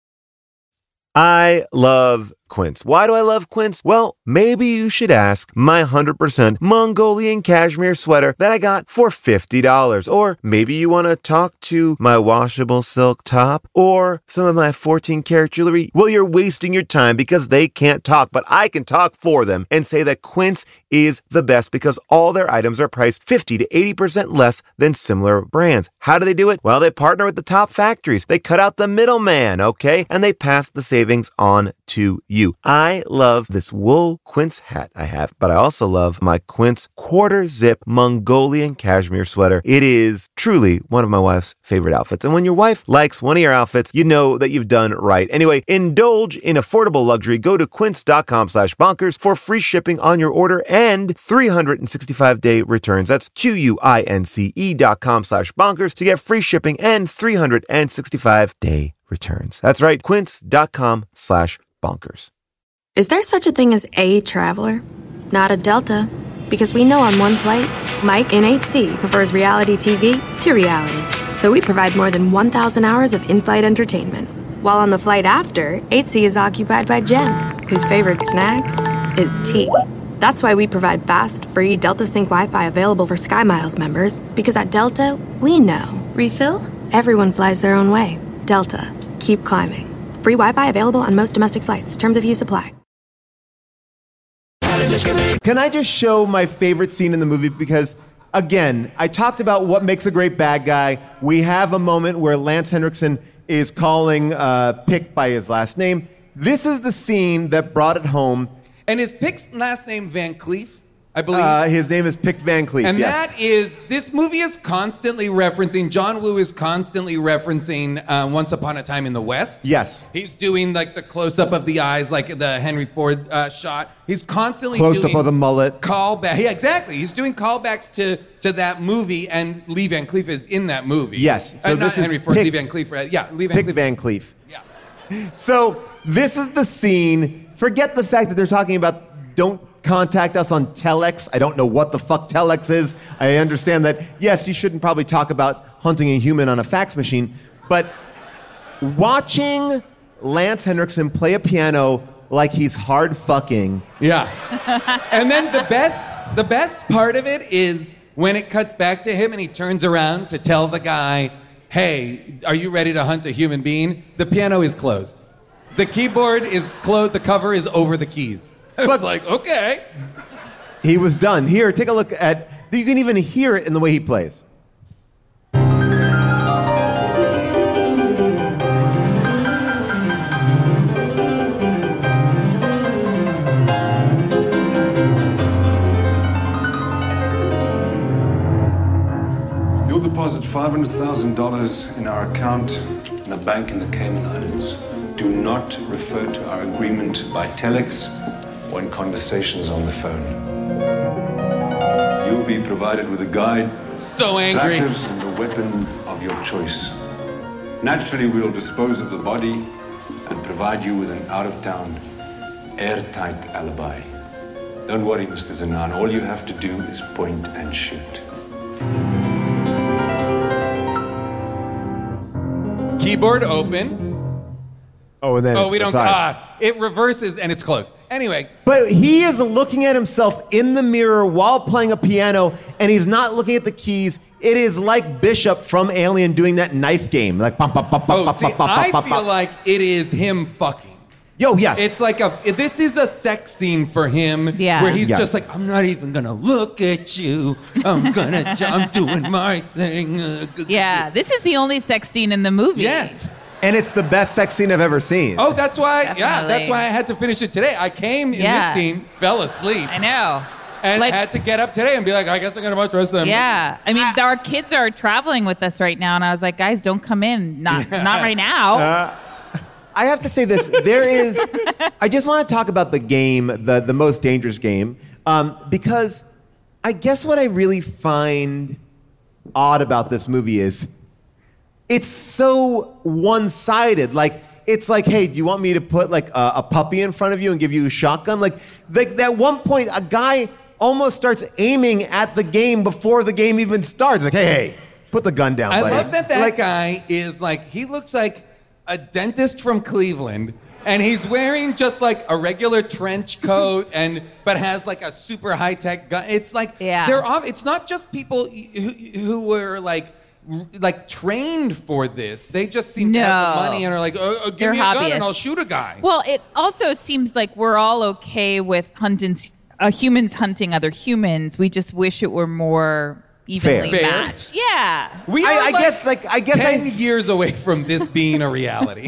I love Quince. Why do I love Quince? Well, maybe you should ask my one hundred percent Mongolian cashmere sweater that I got for fifty dollars. Or maybe you want to talk to my washable silk top or some of my fourteen karat jewelry. Well, you're wasting your time because they can't talk, but I can talk for them and say that Quince is the best because all their items are priced fifty to eighty percent less than similar brands. How do they do it? Well, they partner with the top factories. They cut out the middleman, okay? And they pass the savings on to you. I love this wool Quince hat I have, but I also love my Quince quarter zip Mongolian cashmere sweater. It is truly one of my wife's favorite outfits. And when your wife likes one of your outfits, you know that you've done right. Anyway, indulge in affordable luxury. Go to quince.com slash bonkers for free shipping on your order and three hundred sixty-five day returns. That's Q-U-I-N-C-E dot com slash bonkers to get free shipping and three hundred sixty-five day returns. That's right, quince.com slash bonkers. Is there such a thing as a traveler? Not a Delta. Because we know on one flight, Mike in eight C prefers reality T V to reality. So we provide more than one thousand hours of in-flight entertainment. While on the flight after, eight C is occupied by Jen, whose favorite snack is tea. That's why we provide fast, free Delta Sync Wi-Fi available for SkyMiles members. Because at Delta, we know. Refill? Everyone flies their own way. Delta. Keep climbing. Free Wi-Fi available on most domestic flights. Terms of use apply. Can I just show my favorite scene in the movie? Because, again, I talked about what makes a great bad guy. We have a moment where Lance Henriksen is calling uh, Pick by his last name. This is the scene that brought it home. And is Pick's last name Van Cleef, I believe? Uh, his name is Pick Van Cleef, And yes. that is, this movie is constantly referencing, John Woo is constantly referencing uh, Once Upon a Time in the West. Yes. He's doing like the close-up of the eyes, like the Henry Ford uh, shot. He's constantly Close-up doing... of the mullet. Callback. Yeah, exactly. He's doing callbacks to, to that movie, and Lee Van Cleef is in that movie. Yes. So uh, not this Henry is Ford, Pick, Lee Van Cleef. Right? Yeah, Lee Van Pick Cleef. Van Cleef. Yeah. So this is the scene. Forget the fact that they're talking about don't contact us on telex. I don't know what the fuck telex is. I understand that, yes, you shouldn't probably talk about hunting a human on a fax machine, but watching Lance Henriksen play a piano like he's hard fucking. Yeah. And then the best, the best part of it is when it cuts back to him and he turns around to tell the guy, hey, are you ready to hunt a human being? The piano is closed. The keyboard is closed. The cover is over the keys. I was like, okay. He was done. Here, take a look at, you can even hear it in the way he plays. You'll deposit five hundred thousand dollars in our account in a bank in the Cayman Islands. Do not refer to our agreement by telex or in conversations on the phone. You'll be provided with a guide, so angry, trackers, and the weapon of your choice. Naturally, we'll dispose of the body and provide you with an out-of-town, airtight alibi. Don't worry, Mister Zanan. All you have to do is point and shoot. Keyboard open. Oh, and then Oh, we don't. sorry. Ah, it reverses and it's closed. Anyway. But he is looking at himself in the mirror while playing a piano, and he's not looking at the keys. It is like Bishop from Alien doing that knife game. Like, pop, pop, pop, Oh, pop, see, pop, pop, I pop, feel pop. like it is him fucking. Yo, yes. It's like a. This is a sex scene for him. Yeah. Where he's Yes. just like, I'm not even gonna look at you. I'm gonna. I'm doing my thing. Uh, g- Yeah, this is the only sex scene in the movie. Yes. And it's the best sex scene I've ever seen. Oh, that's why. Yeah, Definitely. that's why I had to finish it today. I came in Yeah. this scene, fell asleep, I know. and Like- had to get up today and be like, I guess I'm gonna watch the rest of them. Yeah, I mean, our kids are traveling with us right now, and I was like, guys, don't come in, not not right now. I have to say this. There is. I just want to talk about the game, the, the most dangerous game, um, because I guess what I really find odd about this movie is it's so one-sided. Like, it's like, hey, do you want me to put like a, a puppy in front of you and give you a shotgun? Like, like at one point, a guy almost starts aiming at the game before the game even starts. Like, hey, hey, put the gun down, I buddy. love that that Like, guy is like, he looks like a dentist from Cleveland, and he's wearing just like a regular trench coat, and but has like a super high tech gun. It's like Yeah. they're off. It's not just people who, who were like r- like trained for this. They just seem to have the No. money and are like, oh, oh, give They're me a gun and hobbyists. I'll shoot a guy. Well, it also seems like we're all okay with hunting, uh, humans hunting other humans. We just wish it were more evenly Fair. Fair. matched. Yeah. we I- are I like guess, like, I guess ten I- years away from this being a reality.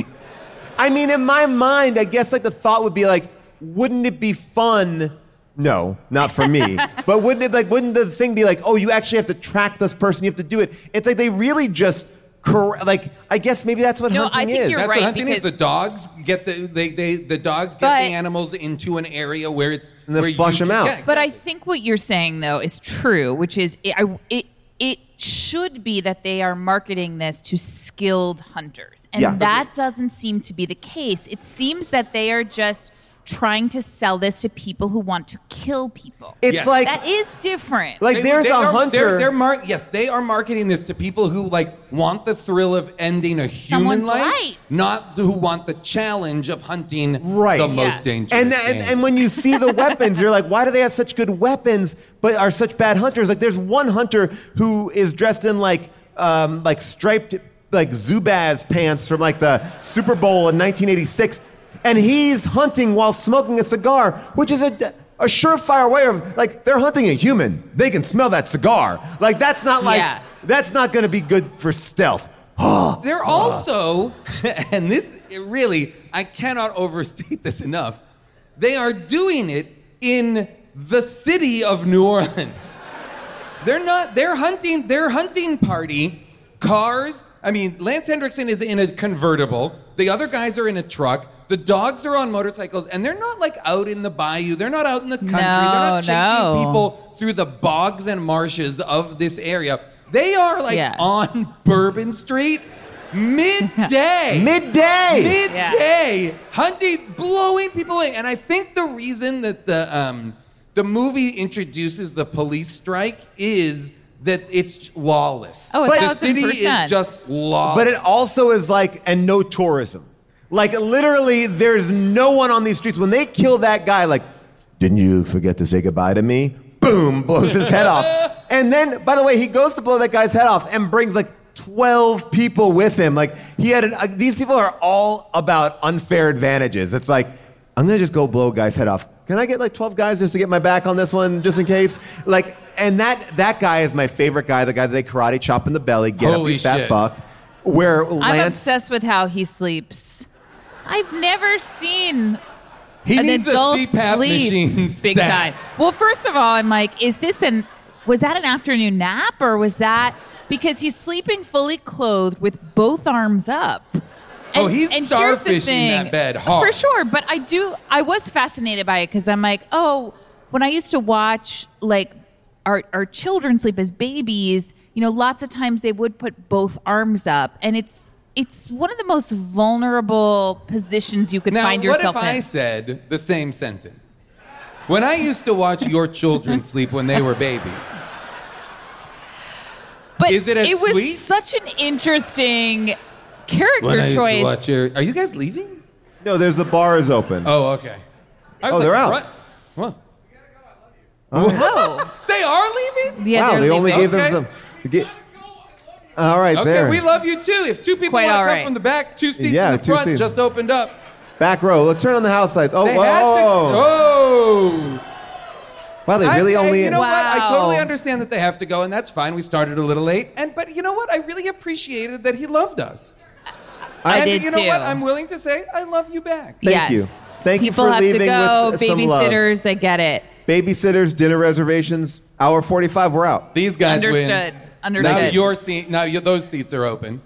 I mean, in my mind, I guess like the thought would be like, wouldn't it be fun? No, not for me. But wouldn't it like? Wouldn't the thing be like, oh, you actually have to track this person, you have to do it? It's like they really just cor- like. I guess maybe that's what No, hunting I think is. you're That's right, what hunting is. because- The dogs get the they, they the dogs get But- the animals into an area where it's And then where flush you them can- out. yeah, But I think what you're saying though is true, which is it, I, it it should be that they are marketing this to skilled hunters, and Yeah. that doesn't seem to be the case. It seems that they are just trying to sell this to people who want to kill people. It's Yes. like That is different. like They- there's they a are- hunter. They're, they're mar- yes, they are marketing this to people who like want the thrill of ending a human Someone's life, life. not who want the challenge of hunting Right. the Yeah. most dangerous. and, and game. and when you see the weapons, you're like, why do they have such good weapons but are such bad hunters? Like there's one hunter who is dressed in like um, like striped like Zubaz pants from like the Super Bowl in nineteen eighty-six, and he's hunting while smoking a cigar, which is a a surefire way of like they're hunting a human. They can smell that cigar. Like that's not like Yeah. that's not going to be good for stealth. They're also, and this it really, I cannot overstate this enough. They are doing it in the city of New Orleans. They're not. They're hunting. Their hunting party, cars. I mean, Lance Hendrickson is in a convertible. The other guys are in a truck. The dogs are on motorcycles, and they're not like out in the bayou. They're not out in the country. they're not chasing no. people through the bogs and marshes of this area. They are like Yeah. on Bourbon Street, midday. Midday. Midday, hunting, blowing people away. And I think the reason that the um, the movie introduces the police strike is that it's lawless. Oh, a the thousand city percent. is just lawless. But it also is like, and no tourism. Like literally, there's no one on these streets. When they kill that guy, like, didn't you forget to say goodbye to me? Boom, blows his head off. And then, by the way, he goes to blow that guy's head off and brings like twelve people with him. Like he had, an, uh, these people are all about unfair advantages. It's like, I'm gonna just go blow a guy's head off. Can I get like twelve guys just to get my back on this one, just in case? Like, and that that guy is my favorite guy, the guy that they karate chop in the belly, get Holy up, you fat shit. fuck. Where I'm Lance, obsessed with how he sleeps. I've never seen he an needs a adult C PAP sleep machine. big stat. time. Well, first of all, I'm like, is this an was that an afternoon nap or was that because he's sleeping fully clothed with both arms up? Oh, he's and here's the starfishing thing, that bed hard. for sure. But I do. I was fascinated by it because I'm like, oh, when I used to watch like our our children sleep as babies, you know, lots of times they would put both arms up, and it's it's one of the most vulnerable positions you could Now, find what yourself if in. I said the same sentence? When I used to watch your children sleep when they were babies, But Is it as was sweet? such an interesting character when I used choice. to watch your, are you guys leaving? no, there's the bar is open. Oh, okay. I was Oh, they're like, out. What? Oh. They are leaving? Yeah, wow, they're they only leaving. gave them Okay. some. you get- all right, Okay, there. we love you too. If two people Quite want to all come right. from the back, two seats Yeah, in the two front seats. just opened up. Back row. Let's turn on the house lights. Oh, They whoa. had to. Oh. Wow, they really I, I- only. You know what? I Wow. totally understand that they have to go, and that's fine. We started a little late, and but you know what? I really appreciated that he loved us. I and did you know too. what? I'm willing to say I love you back. Thank yes. you. Thank you People for have leaving to go. with some love. Babysitters, I get it. Babysitters, dinner reservations, hour forty-five, we're out. These guys Understood. win. Understood. Now your seat. Now you, those seats are open.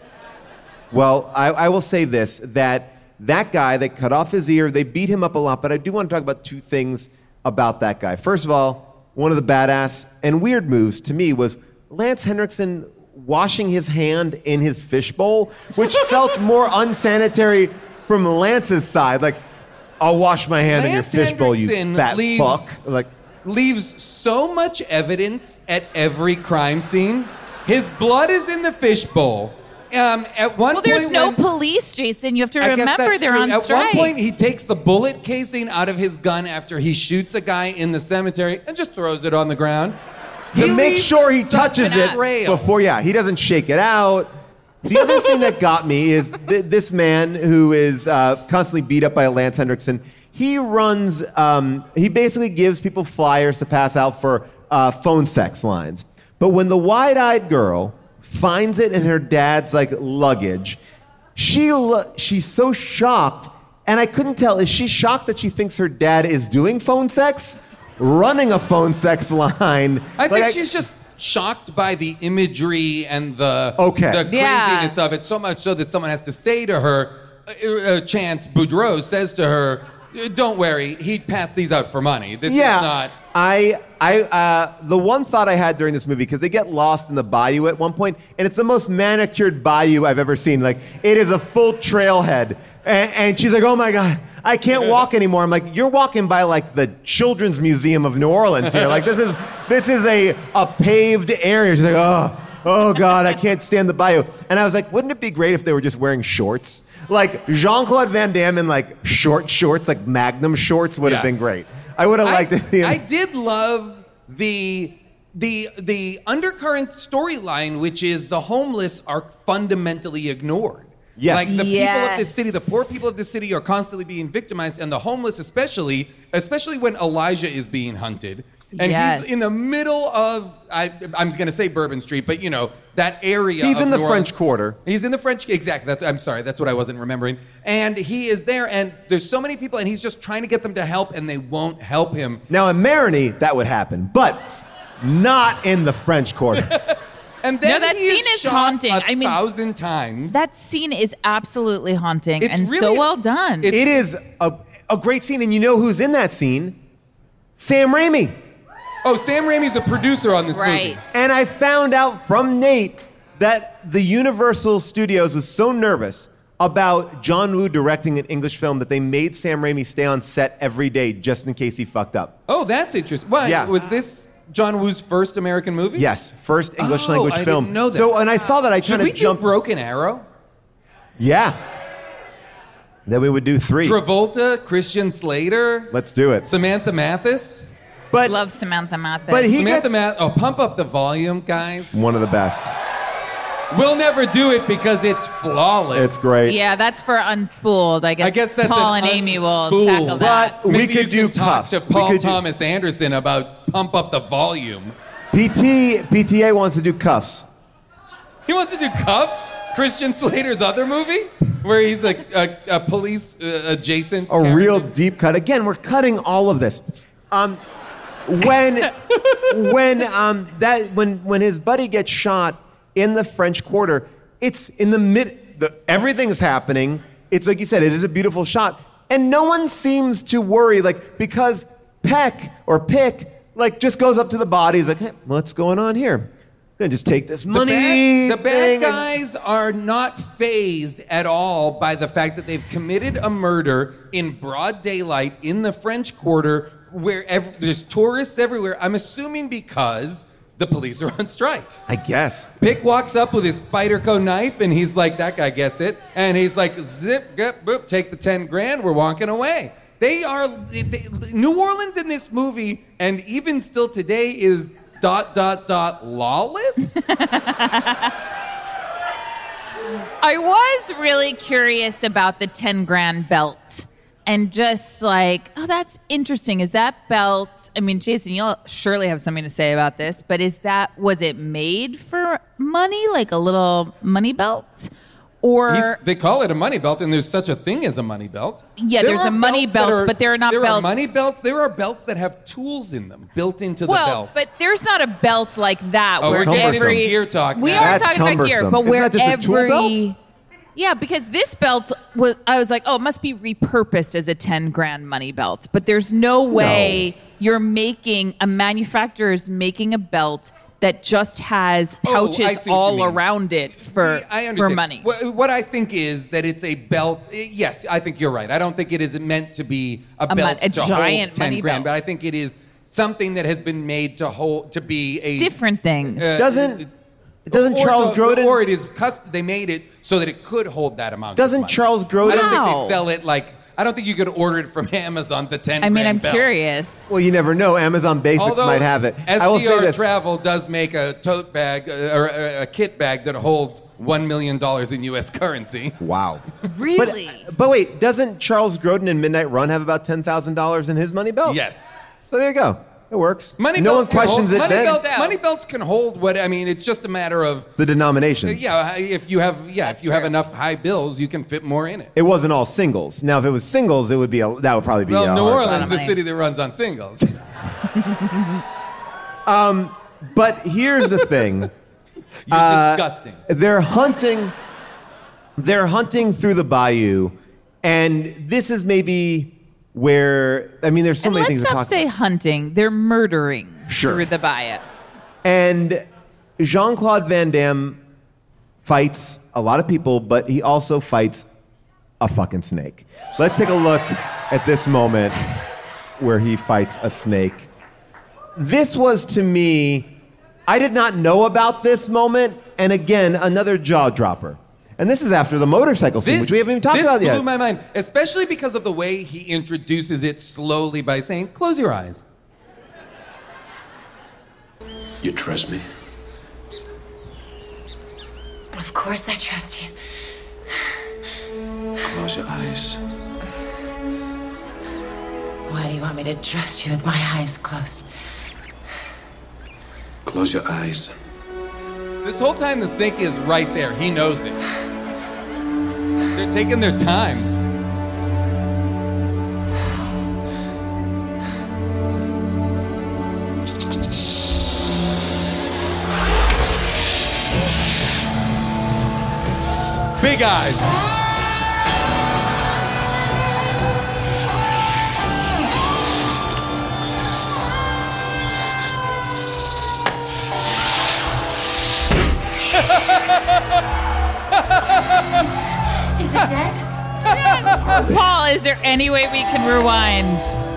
Well, I, I will say this, that that guy, they cut off his ear, they beat him up a lot, but I do want to talk about two things about that guy. First of all, one of the badass and weird moves to me was Lance Henriksen washing his hand in his fishbowl, which felt more unsanitary from Lance's side. Like, I'll wash my hand in your Lance fishbowl, you Henriksen fat leaves- fuck. Like, Leaves so much evidence at every crime scene. His blood is in the fishbowl. Um, at one Well, there's point no when- police, Jason. You have to I guess remember that's they're true. on At strike. one point, he takes the bullet casing out of his gun after he shoots a guy in the cemetery and just throws it on the ground. to He make leaves sure he such touches a it trail. before, yeah, he doesn't shake it out. The other thing that got me is th- this man who is uh, constantly beat up by Lance Henriksen. He runs, um, he basically gives people flyers to pass out for uh, phone sex lines. But when the wide-eyed girl finds it in her dad's like luggage, she lo- she's so shocked, and I couldn't tell, is she shocked that she thinks her dad is doing phone sex? Running a phone sex line. I Like, think she's just shocked by the imagery and the, Okay. the Yeah. craziness of it, so much so that someone has to say to her, uh, uh, Chance Boudreaux says to her, don't worry, he passed these out for money. This yeah, is not... I, I, uh, the one thought I had during this movie, because they get lost in the bayou at one point, and it's the most manicured bayou I've ever seen. Like, it is a full trailhead. And, and she's like, oh my God, I can't walk anymore. I'm like, you're walking by like the Children's Museum of New Orleans here. Like, this is, this is a, a paved area. She's like, oh, oh God, I can't stand the bayou. And I was like, wouldn't it be great if they were just wearing shorts? Like, Jean-Claude Van Damme in like short shorts, like Magnum shorts would have Yeah. been great. I would have liked I, to see him. I did love the the the undercurrent storyline, which is the homeless are fundamentally ignored. Yes. Like the people of this Yes. city, the poor people of this city are constantly being victimized, and the homeless especially, especially when Elijah is being hunted. And Yes. he's in the middle of, I, I'm going to say Bourbon Street, but you know, that area He's of in the New French Orleans. Quarter. He's in the French, exactly. That's, I'm sorry, that's what I wasn't remembering. And he is there, and there's so many people, and he's just trying to get them to help, and they won't help him. Now, in Marigny, that would happen, but not in the French Quarter. And then No, that he scene is shot haunting. a I mean, thousand times. That scene is absolutely haunting It's and so really- well done. It is a, a great scene, and you know who's in that scene? Sam Raimi. Oh, Sam Raimi's a producer on this right. movie. And I found out from Nate that the Universal Studios was so nervous about John Woo directing an English film that they made Sam Raimi stay on set every day just in case he fucked up. Oh, that's interesting. Why? Yeah. Was this John Woo's first American movie? Yes, first English Oh, language I film. didn't know that. So, and I saw that I Should kind we of jumped. do Broken Arrow? Yeah. Then we would do three. Travolta, Christian Slater, Let's do it. Samantha Mathis. But Love Samantha Mathis. But he Samantha gets Mathis. Oh, pump up the volume, guys. one of the best. We'll never do it because it's flawless. It's great. Yeah, that's for Unspooled. I guess, I guess that's Paul an and Amy will unspooled. tackle that. But we Maybe could you do can talk cuffs. to We Paul could do- Thomas Anderson about pump up the volume. P T P T A wants to do cuffs. He wants to do Cuffs, Christian Slater's other movie, where he's like a, a police uh, adjacent. A character. real deep cut. Again, we're cutting all of this. Um, when when um, that when when his buddy gets shot in the French Quarter, it's in the mid. The, everything's happening. It's like you said. It is a beautiful shot, and no one seems to worry, like because Peck or Pick like just goes up to the body. He's like, hey, what's going on here? I'm gonna just take this The money. bad, the bad thing and- guys are not phased at all by the fact that they've committed a murder in broad daylight in the French Quarter, where ev- there's tourists everywhere. I'm assuming because the police are on strike. I guess. Pick walks up with his Spyderco knife, and he's like, that guy gets it. And he's like, zip, get, boop, take the ten grand, we're walking away. They are they, New Orleans in this movie, and even still today, is dot dot dot lawless. I was really curious about the ten grand belt. And just like, oh, that's interesting. Is that belt? I mean, Jason, you'll surely have something to say about this, but is that, was it made for money, like a little money belt? Or He's, they call it a money belt, and there's such a thing as a money belt. Yeah, there there's a money belt, are, but there are not there belts. There are money belts. There are belts that have tools in them built into well, the belt. but there's not a belt like that. Oh, where we're getting every into gear talk we now. are That's talking about gear, cumbersome. but Isn't where that just a tool every belt? yeah, because this belt was, I was like, oh, it must be repurposed as a ten grand money belt. But there's no way No. you're making, a manufacturer's making a belt that just has Oh, I pouches see what you all mean. around it for, I for understand. money. What, what I think is that it's a belt. Yes, I think you're right. I don't think it is meant to be a, A belt mon- a to giant hold ten money grand, belt. but I think it is something that has been made to hold to be a Different things. uh, Doesn't doesn't or Charles to- Grodin or it is custom, they made it so that it could hold that amount. Doesn't of money. Charles Grodin I don't think Wow. they sell it like. I don't think you could order it from Amazon. The ten. I mean, grand I'm belt. curious. Well, you never know. Amazon Basics Although might have it. S I will D say R this. Travel does make a tote bag uh, or a, a kit bag that holds one million dollars in U S currency. Wow. Really? But, but wait, doesn't Charles Grodin in Midnight Run have about ten thousand dollars in his money belt? Yes. So there you go. It works. Money no one belts can questions hold, it money then. belts, out. money belts can hold what I mean. It's just a matter of The denominations. yeah. If you have yeah, That's if you have true. enough high bills, you can fit more in it. It wasn't all singles. Now, if it was singles, it would be a, that would probably be. Well, a New hard Orleans find. is a money. city that runs on singles. But here's the thing. You're Uh, disgusting. They're hunting. They're hunting through the bayou, and this is maybe where I mean, there's so and many let's things to not talk say about. hunting. They're murdering Sure. through the bayou. And Jean-Claude Van Damme fights a lot of people, but he also fights a fucking snake. Let's take a look at this moment where he fights a snake. This was, to me, I did not know about this moment, and again, another jaw dropper. And this is after the motorcycle scene, which we haven't even talked this about blew yet. my mind, especially because of the way he introduces it slowly by saying, "Close your eyes." You trust me? Of course I trust you. Close your eyes. Why do you want me to trust you with my eyes closed? Close your eyes. This whole time, the snake is right there. He knows it. They're taking their time. Big eyes. Is it dead? Paul, is there any way we can rewind?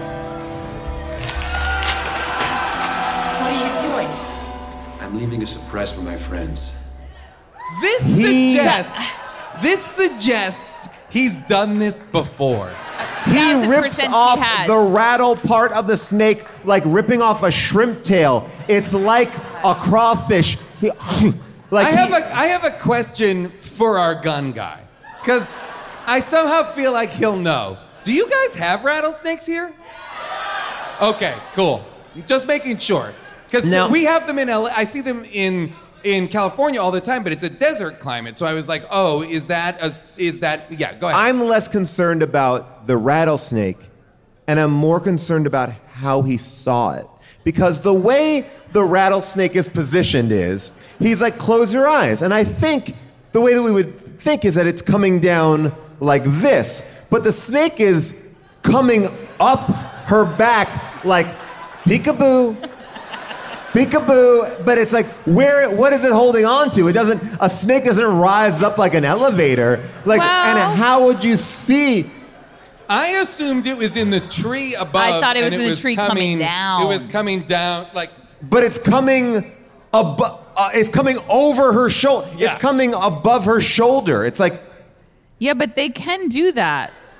What are you doing? I'm leaving a surprise for my friends. This He- suggests. This suggests he's done this before. He Thousand rips percent he off has. the rattle part of the snake like ripping off a shrimp tail. It's like a crawfish. He, like I have he- a I have a question for our gun guy, because I somehow feel like he'll know. Do you guys have rattlesnakes here? Okay, cool. Just making sure, because No. we have them in L A. I see them in in California all the time, but it's a desert climate. So I was like, oh, is that a is that yeah? Go ahead. I'm less concerned about the rattlesnake, and I'm more concerned about how he saw it. Because the way the rattlesnake is positioned is, he's like, close your eyes. And I think the way that we would think is that it's coming down like this. But the snake is coming up her back like, peekaboo, peekaboo. But it's like, where? What is it holding on to? It doesn't, a snake doesn't rise up like an elevator. Like, Well- and how would you see? I assumed it was in the tree above. I thought it was and in the tree coming down. It was coming down like. But it's coming above. Uh, it's coming over her shoulder. Yeah. It's coming above her shoulder. It's like, Yeah, but they can do that. how?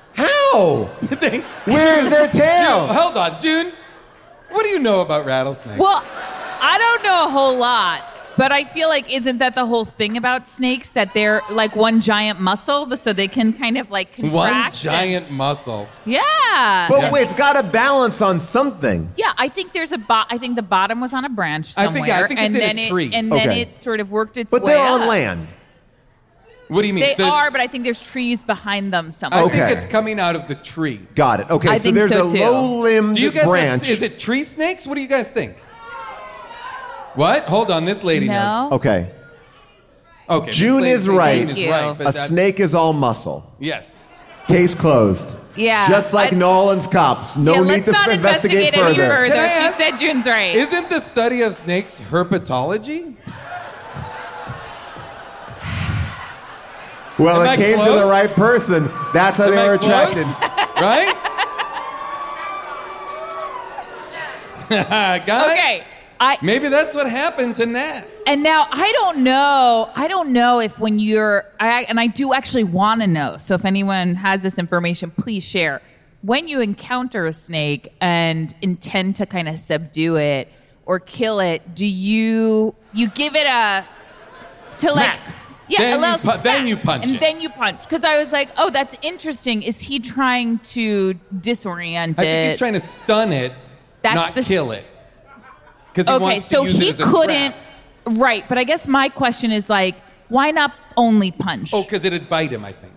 No! They- Where's their tail? June, hold on, June. What do you know about rattlesnakes? Well, I don't know a whole lot, but I feel like isn't that the whole thing about snakes, that they're like one giant muscle, so they can kind of like contract? One giant and, muscle. Yeah. But wait, it's got to balance on something. Yeah, I think there's a bo- I think the bottom was on a branch somewhere, I think- yeah, I think it's and in a then tree. it and then Okay. it sort of worked its But way they're on up. land. What do you mean? They The- are, but I think there's trees behind them somewhere. I Okay. think it's coming out of the tree. Got it. Okay, I so think there's so, a too. low-limbed Do you guys branch. Have, is it tree snakes? What do you guys think? What? Hold on, this lady knows. No. Okay. Okay. this June lady is thinks right. June is Thank you. right, but A that- snake is all muscle. Yes. Case closed. Yeah. Just like I- Nolan's cops. No yeah, need let's to not f- investigate, any further. further. Can I She ask- said June's right. Isn't the study of snakes herpetology? Well, Am it I came to close? the right person. That's how Am they I were close? attracted. Right? Guys, Okay. I maybe that's what happened to Nat. and now I don't know. I don't know if when you're I and I do actually want to know. So if anyone has this information, please share. When you encounter a snake and intend to kind of subdue it or kill it, do you you give it a to like Smack. yeah, Then a you little pu- then smack, you punch and it. then you punch. Because I was like, oh, that's interesting. Is he trying to disorient I it? think he's trying to stun it, That's not the kill st- it. Because he Okay, wants so to use he it as a couldn't. trap. Right, but I guess my question is like, why not only punch? Oh, because it'd bite him, I think.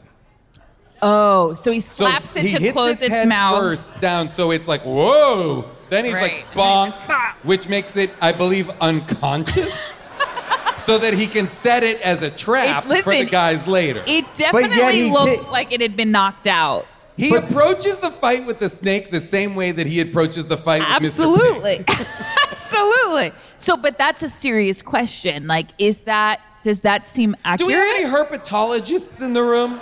Oh, so he So slaps he it to hits close its, its, head mouth. first down, so it's like whoa. Then he's Right. like bonk, which makes it, I believe, unconscious, so that he can set it as a trap It- for the listen, guys later. It But yet definitely he looked did- like it had been knocked out. He approaches the fight with the snake the same way that he approaches the fight with Mister Pig. Absolutely, absolutely. So, but that's a serious question. Like, is that does that seem Do accurate? we have any herpetologists in the room?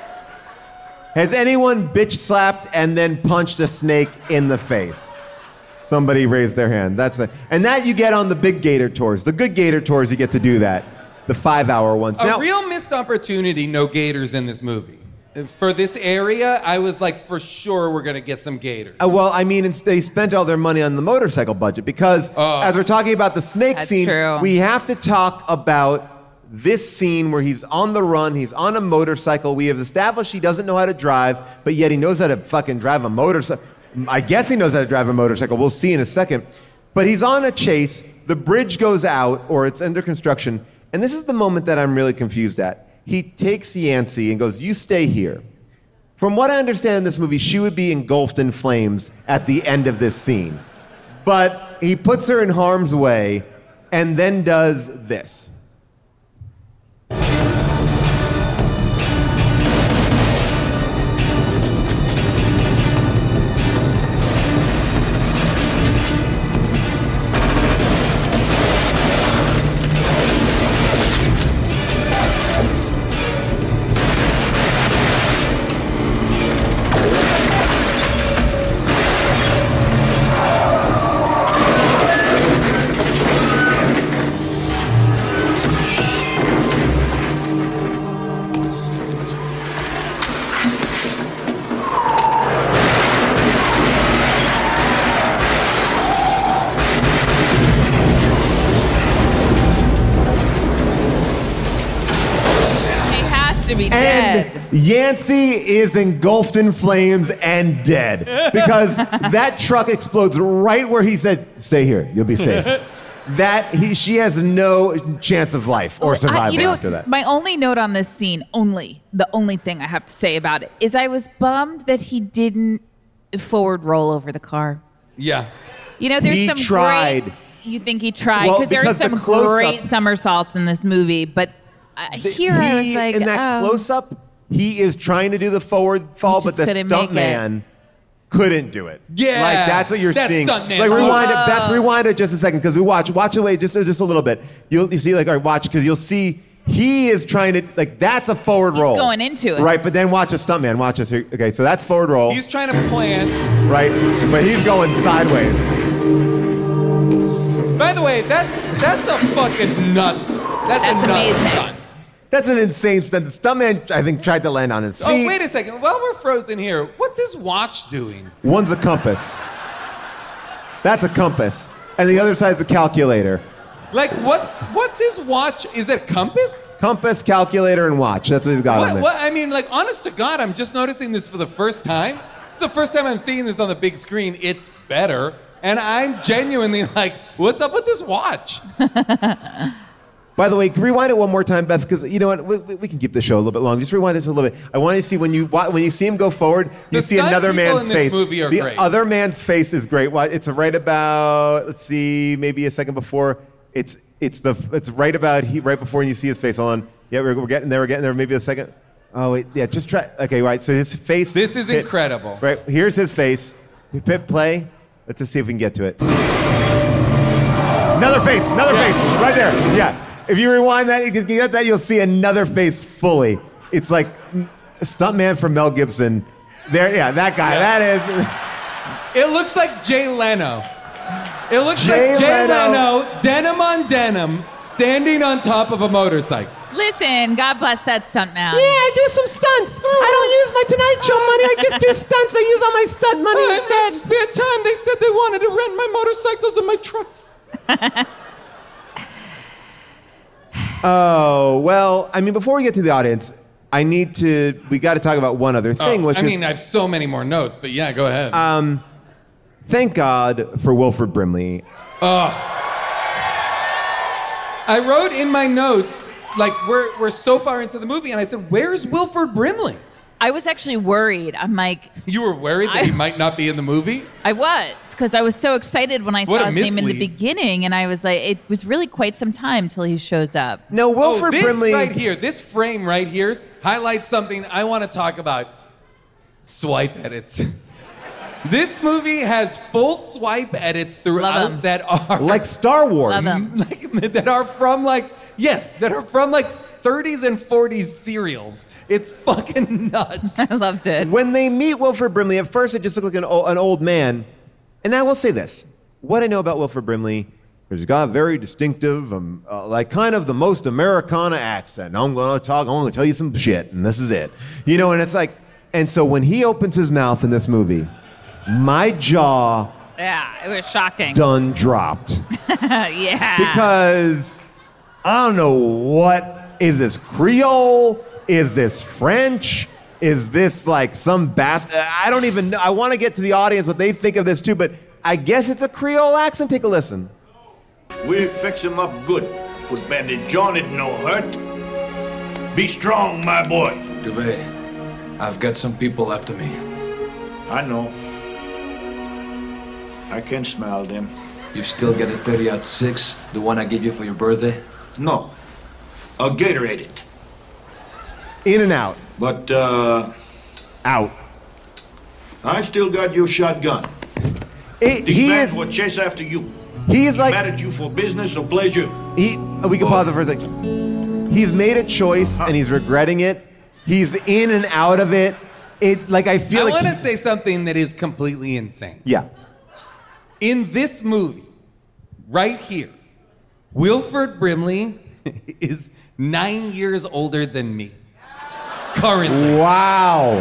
Has anyone bitch slapped and then punched a snake in the face? Somebody raised their hand. That's a, and that you get on the big gator tours. The good gator tours, you get to do that. The five-hour ones. A Now, real missed opportunity. No gators in this movie. For this area, I was like, for sure, we're gonna get some gators. Uh, well, I mean, it's, they spent all their money on the motorcycle budget because, Oh. as we're talking about the snake That's scene, true. we have to talk about this scene where he's on the run, he's on a motorcycle. We have established he doesn't know how to drive, but yet he knows how to fucking drive a motorcycle. I guess he knows how to drive a motorcycle. We'll see in a second. But he's on a chase. The bridge goes out, or it's under construction. And this is the moment that I'm really confused at. He takes Yancey and goes, "You stay here." From what I understand in this movie, she would be engulfed in flames at the end of this scene. But he puts her in harm's way and then does this. He has to be And dead. Yancey is engulfed in flames and dead because that truck explodes right where he said, "Stay here, you'll be safe." That he, she has no chance of life or I- survival you know, after that. My only note on this scene, only the only thing I have to say about it, is I was bummed that he didn't forward roll over the car. Yeah. You know, there's He some tried. great. You think he tried Well, because there are because the some close-up- great somersaults in this movie, but uh, here I was He- like, in that oh. close-up, he is trying to do the forward fall, He but just the couldn't make stunt man couldn't do it. Yeah. Like, that's what you're That seeing. stuntman. Like, rewind Oh. it, Beth, rewind it just a second, because we watch, watch away just, just a little bit. You'll you see, like, all right, watch, because you'll see he is trying to, like, that's a forward He's roll. going into it. Right, but then watch a stuntman. Watch this here. Okay, so that's forward roll. He's trying to plan. right, but he's going sideways. By the way, that's that's a fucking nuts. That's, That's a nuts amazing. stunt. That's an insane stunt. The stuntman, I think, tried to land on his feet. Oh, wait a second. While we're frozen here, what's his watch doing? One's a compass. That's a compass. And the other side's a calculator. Like, what's what's his watch? Is it compass? Compass, calculator, and watch. That's what he's got What, on there. what? I mean, like, honest to God, I'm just noticing this for the first time. It's the first time I'm seeing this on the big screen. It's better. And I'm genuinely like, what's up with this watch? By the way, rewind it one more time, Beth, because you know what? We, we can keep the show a little bit long. Just rewind it just a little bit. I want to see when you when you see him go forward, you The see stunt another people man's in this face. movie are the great. other man's face is great. Why- It's right about let's see, maybe a second before. It's it's the it's right about he right before you see his face. Hold on. Yeah, we're, we're getting there. We're getting there. Maybe a second. Oh wait, yeah. Just try. Okay, right. So his face. This is hit- incredible. Right here's his face. You hit play. Let's just see if we can get to it. Another face. Another Yeah. face. Right there. Yeah. If you rewind that, you can get that. You'll see another face fully. It's like a stuntman from Mel Gibson. There. Yeah. That guy. Yeah. That is. It looks like Jay Leno. It looks Jay like Jay Leno. Leno, denim on denim, standing on top of a motorcycle. Listen, God bless that stunt man. Yeah, I do some stunts. I don't use my Tonight Show money. I just do stunts. I use all my stunt money Oh, in instead. spare time, they said they wanted to rent my motorcycles and my trucks. Oh, well, I mean, before we get to the audience, I need to, we got to talk about one other thing, Oh, which I is, mean, I have so many more notes, but yeah, go ahead. um, thank God for Wilford Brimley. Oh. I wrote in my notes, like, we're, we're so far into the movie, and I said, where's Wilford Brimley? I was actually worried. I'm like, You were worried that I- he might not be in the movie? I was, because I was so excited when I What saw a his name in the mislead. beginning, and I was like, it was really quite some time till he shows up. No, Wilford oh, this Brimley. right here, this frame right here highlights something I want to talk about. Swipe edits. This movie has full swipe edits Love throughout 'em. that are Like Star Wars. Love 'em. like, that are from like yes, that are from like thirties and forties serials. It's fucking nuts. I loved it. When they meet Wilford Brimley, at first it just looked like an old, an old man. And I will say this. What I know about Wilford Brimley is he's got a very distinctive, um, uh, like kind of the most Americana accent. I'm going to talk, I'm going to tell you some shit, and this is it. You know, and it's like, and so when he opens his mouth in this movie, my jaw Yeah, it was shocking. done dropped. Yeah. Because I don't know what, is this Creole? Is this French? Is this like some bastard? I don't even know. I want to get to the audience what they think of this too, but I guess it's a Creole accent. Take a listen. We fix him up good. Put bandage on it, no hurt. Be strong, my boy. Duvet, I've got some people after me. I know. I can smell them. You've still got a thirty out of six, the one I gave you for your birthday? No. A Gatorade. In and out. But, uh... Out. I still got your shotgun. It, These he men is. will chase after you. He is like. Mad at you for business or pleasure. He. We can pause it for a second. He's made a choice and he's regretting it. He's in and out of it. It like I feel I like. want to he- say something that is completely insane. Yeah. In this movie, right here, Wilford Brimley is nine years older than me. Currently. Wow.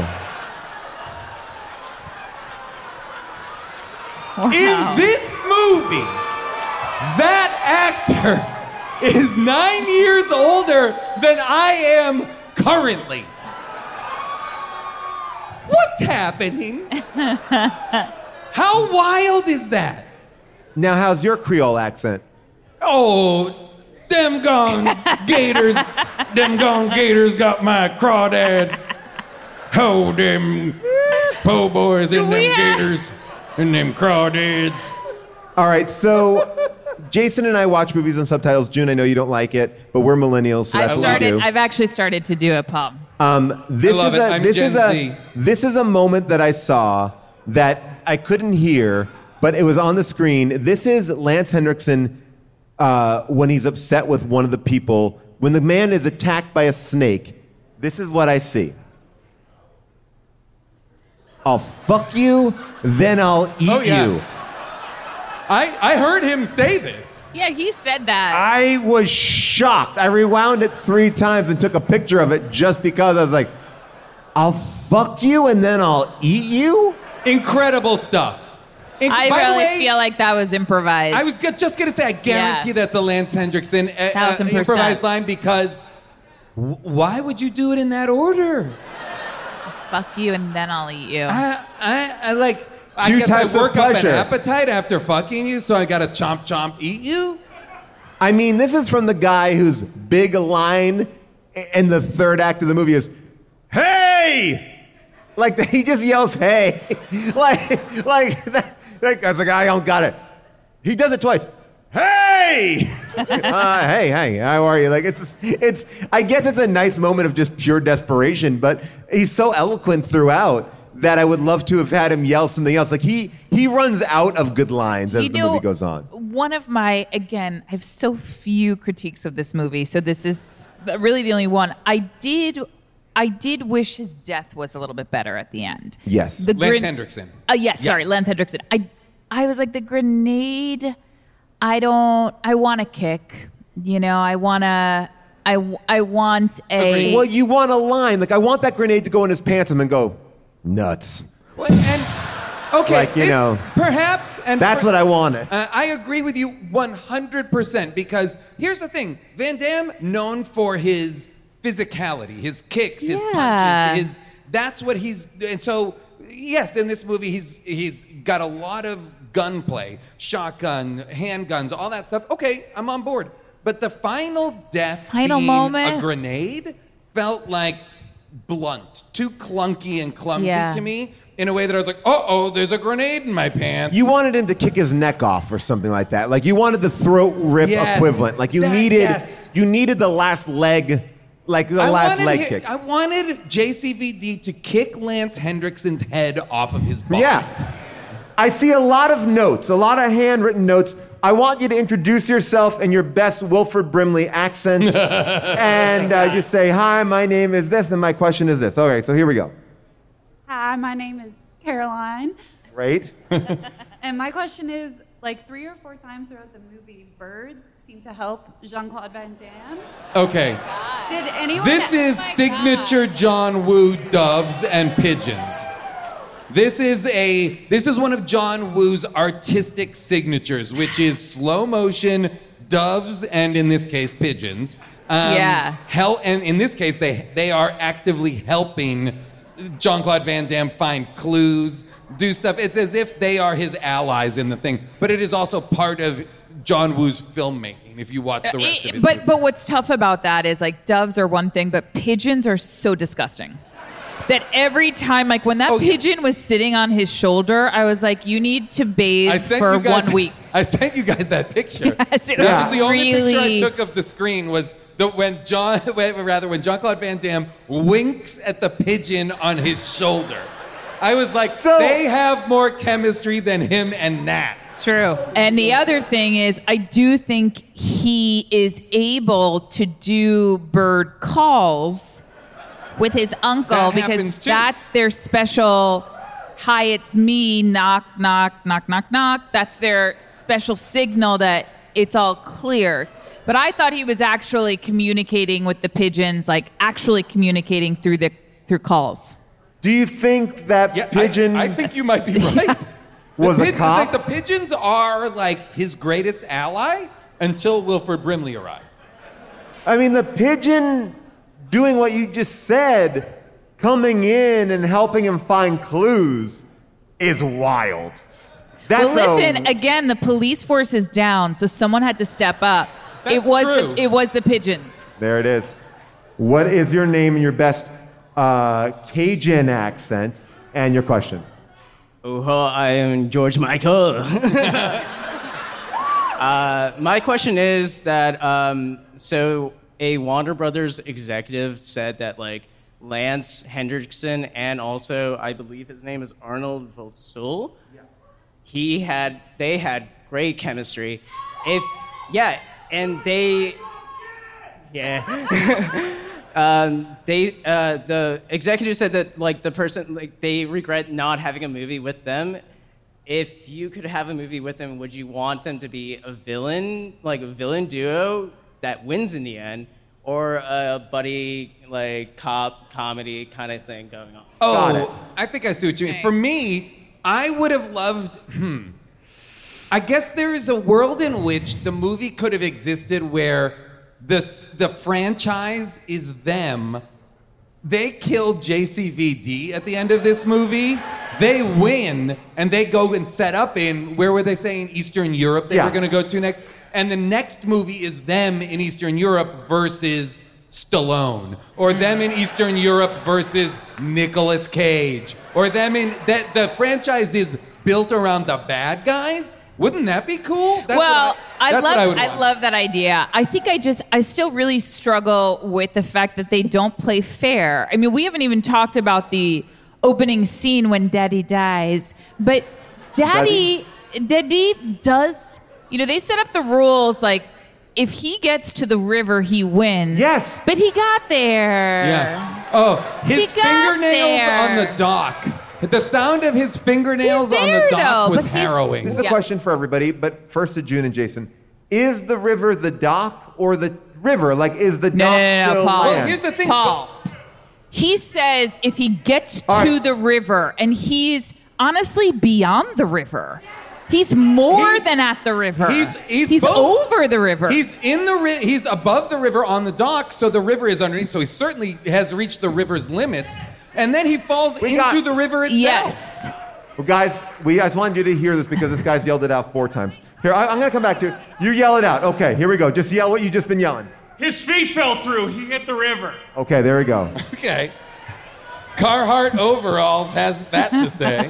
Wow. In this movie, that actor is nine years older than I am currently. What's happening? How wild is that? Now, how's your Creole accent? Oh, them gone gators, them gone gators got my crawdad. Oh, them po' boys and them Yeah. gators and them crawdads. All right, so Jason and I watch movies and subtitles. June, I know you don't like it, but we're millennials, so I've that's what started. we do. I've actually started to do it, Paul. Um, this I love is it. a I'm this Gen is a Z. this is a moment that I saw that I couldn't hear, but it was on the screen. This is Lance Henriksen uh, when he's upset with one of the people. When the man is attacked by a snake, this is what I see. I'll fuck you, then I'll eat Oh, yeah. you. I, I heard him say this. Yeah, he said that. I was shocked. I rewound it three times and took a picture of it just because I was like, I'll fuck you and then I'll eat you? Incredible stuff. In- I by really the way, feel like that was improvised. I was ju- just going to say, I guarantee Yeah. that's a Lance Hendrickson uh, uh, Thousand percent. improvised line because w- why would you do it in that order? Fuck you and then I'll eat you. I, I, I like, I Two guess types I of work up an pleasure. appetite after fucking you, so I got to chomp chomp eat you? I mean, this is from the guy whose big line in the third act of the movie is, hey! Like, he just yells, hey. like, like, that, like, that's like, I don't got it. He does it twice. Hey! uh, hey, hey, how are you? Like, it's, it's, I guess it's a nice moment of just pure desperation, but he's so eloquent throughout that I would love to have had him yell something else. Like, he, he runs out of good lines as You the know, movie goes on. One of my, again, I have so few critiques of this movie, so this is really the only one. I did, I did wish his death was a little bit better at the end. Yes. The Lance gren- Hendrickson. Uh, yes, Yeah. sorry, Lance Hendrickson. I, I was like, the grenade, I don't, I want a kick. You know, I want to, I, I want a... Well, you want a line. Like, I want that grenade to go in his pants and then go, nuts. Well, and, okay, Like, you this- know, perhaps... and That's per- what I wanted. Uh, I agree with you one hundred percent because here's the thing. Van Damme, known for his physicality, his kicks, his Yeah. punches, his... That's what he's... And so, yes, in this movie, he's he's got a lot of gunplay, shotgun, handguns, all that stuff. Okay, I'm on board. But the final death Final being moment. a grenade felt like blunt, too clunky and clumsy Yeah. to me in a way that I was like, uh-oh, there's a grenade in my pants. You wanted him to kick his neck off or something like that. Like, you wanted the throat rip Yes. equivalent. Like, you That- needed yes. you needed the last leg, like the I last wanted leg hi- kick. I wanted J C V D to kick Lance Hendrickson's head off of his body. Yeah. I see a lot of notes, a lot of handwritten notes. I want you to introduce yourself in your best Wilford Brimley accent and uh, just say, hi, my name is this, and my question is this. All right, so here we go. Hi, my name is Caroline, Right? and my question is, like three or four times throughout the movie, birds seem to help Jean-Claude Van Damme. Okay. Did anyone... This is signature John Woo doves and pigeons. This is a this is one of John Woo's artistic signatures, which is slow motion doves and in this case pigeons. Um, Yeah. Hel- and in this case they they are actively helping Jean-Claude Van Damme find clues, do stuff. It's as if they are his allies in the thing, but it is also part of John Woo's filmmaking. If you watch the rest of his but movies. but what's tough about that is like doves are one thing, but pigeons are so disgusting. That every time, like when that Oh, yeah. pigeon was sitting on his shoulder, I was like, you need to bathe I sent for you guys, one week. I sent you guys that picture. Yes, it that was was the only picture I really- took of the screen was the, when John, rather when Jean-Claude Van Damme winks at the pigeon on his shoulder. I was like, So- they have more chemistry than him and Nat. True. And the other thing is, I do think he is able to do bird calls with his uncle That because happens too. that's their special. Hi, it's me. Knock, knock, knock, knock, knock. That's their special signal that it's all clear. But I thought he was actually communicating with the pigeons, like actually communicating through the through calls. Do you think that Yeah, I- pigeon I, think you might be right. was the a pig- cop? Like the pigeons are like his greatest ally until Wilford Brimley arrives. I mean, the pigeon doing what you just said, coming in and helping him find clues, is wild. That's well, listen, a, again, the police force is down, so someone had to step up. That's it was true. the it was the pigeons. There it is. What is your name and your best uh, Cajun accent and your question? Oh, I am George Michael. uh, my question is that um, so a Warner Brothers executive said that like Lance Hendrickson and also I believe his name is Arnold Vosloo. Yeah. He had they had great chemistry. If yeah, and they yeah. Um, they uh, the executive said that like the person like they regret not having a movie with them. if you could have a movie with them, would you want them to be a villain, like a villain duo that wins in the end, or a buddy, like, cop comedy kind of thing going on? Oh, I think I see what you mean. For me, I would have loved, hmm. I guess there is a world in which the movie could have existed where the, the franchise is them. They killed J C V D at the end of this movie. They win, and they go and set up in, where were they saying, Eastern Europe they Yeah. were going to go to next? And the next movie is them in Eastern Europe versus Stallone, or them in Eastern Europe versus Nicolas Cage, or them in, that the franchise is built around the bad guys. Wouldn't that be cool? That's well, what I, I, that's love what I, would I want. love that idea. I think I just I still really struggle with the fact that they don't play fair. I mean, we haven't even talked about the opening scene when Daddy dies, but Daddy Daddy does, you know, they set up the rules like if he gets to the river, he wins. Yes. But he got there. Yeah. Oh, his He got fingernails there. on the dock. The sound of his fingernails He's on the there, dock though, was but he's- harrowing. This is a Yeah. question for everybody, but first to June and Jason. Is the river the dock or the river? Like, is the No, dock no, no, no, still Paul. land? Well, here's the thing. Paul. He says if he gets All to right. the river, and he's honestly beyond the river. He's more He's- than at the river. He's he's, both. over the river. He's in the ri- he's above the river on the dock, so the river is underneath. So he certainly has reached the river's limits, and then he falls We into got- the river itself. yes. Well, guys, we guys wanted you to hear this because this guy's yelled it out four times. Here, I, I'm going to come back to it. You yell it out. Okay, here we go. Just yell what you just been yelling. His feet fell through. He hit the river. Okay, there we go. Okay. Carhartt overalls has that to say.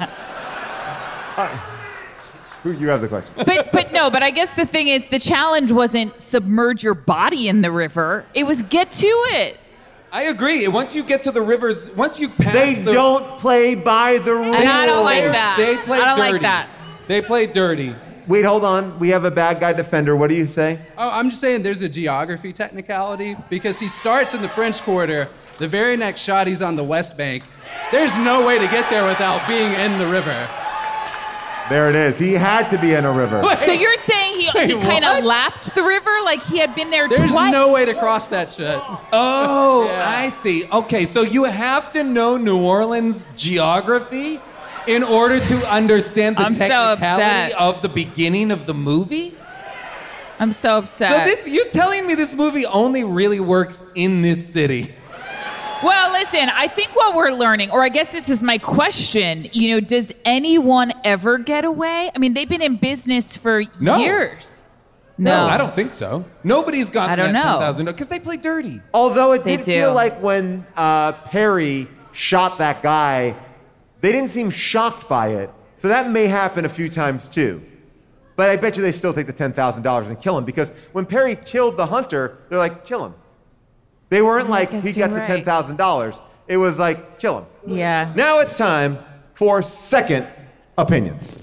Who you have the question? But but no, but I guess the thing is the challenge wasn't submerge your body in the river. It was get to it. I agree. Once you get to the rivers, once you pass They the, don't play by the rules. And I don't like that. They play I don't dirty. like that. They play dirty. Wait, hold on. We have a bad guy defender. What do you say? Oh, I'm just saying there's a geography technicality because he starts in the French Quarter. The very next shot, he's on the West Bank. There's no way to get there without being in the river. There it is. He had to be in a river. So you're saying he, Wait, he kind what? of lapped the river like he had been there There's twice? no way to cross that shit. Oh, Yeah. I see. Okay, so you have to know New Orleans geography in order to understand the I'm so technicality upset. of the beginning of the movie? I'm so upset. So this you're telling me this movie only really works in this city? Well, listen, I think what we're learning, or I guess this is my question, you know, does anyone ever get away? I mean, they've been in business for No. years. No, I don't think so. Nobody's gotten I don't that know. ten thousand because they play dirty. Although it They did do. feel like when uh, Perry shot that guy, they didn't seem shocked by it. So that may happen a few times too. But I bet you they still take the ten thousand dollars and kill him because when Perry killed the hunter, they're like, kill him. They weren't like, guess he you're gets the right. ten thousand dollars. It was like, kill him. Yeah. Now it's time for second opinions.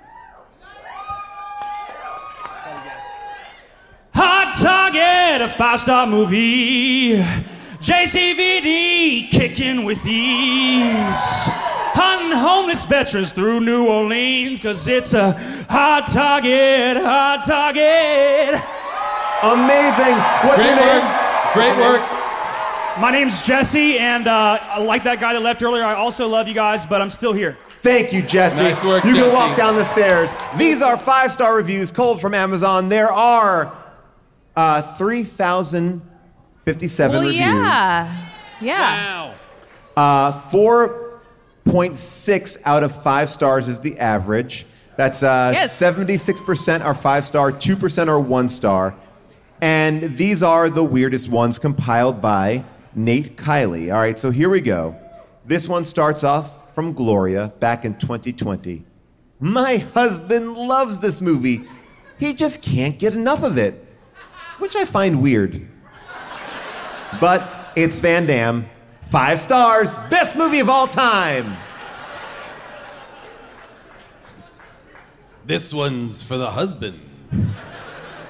Hot Target, a five-star movie. J C V D kicking with ease. Hunting homeless veterans through New Orleans, cause it's a hot target, hot target. Amazing. What's Great your name? work. Great work. My name's Jesse, and uh, like that guy that left earlier, I also love you guys, but I'm still here. Thank you, Jesse. Nice work, you Jesse. can walk down the stairs. These are five-star reviews, cold from Amazon. There are uh, three thousand fifty-seven Well, reviews. yeah. Yeah. Uh, four point six out of five stars is the average. That's uh, Yes. seventy-six percent are five-star, two percent are one-star. And these are the weirdest ones compiled by Nate Kiley. All right, so here we go. This one starts off from Gloria back in twenty twenty. My husband loves this movie. He just can't get enough of it, which I find weird. But it's Van Damme. Five stars, best movie of all time. This one's for the husbands.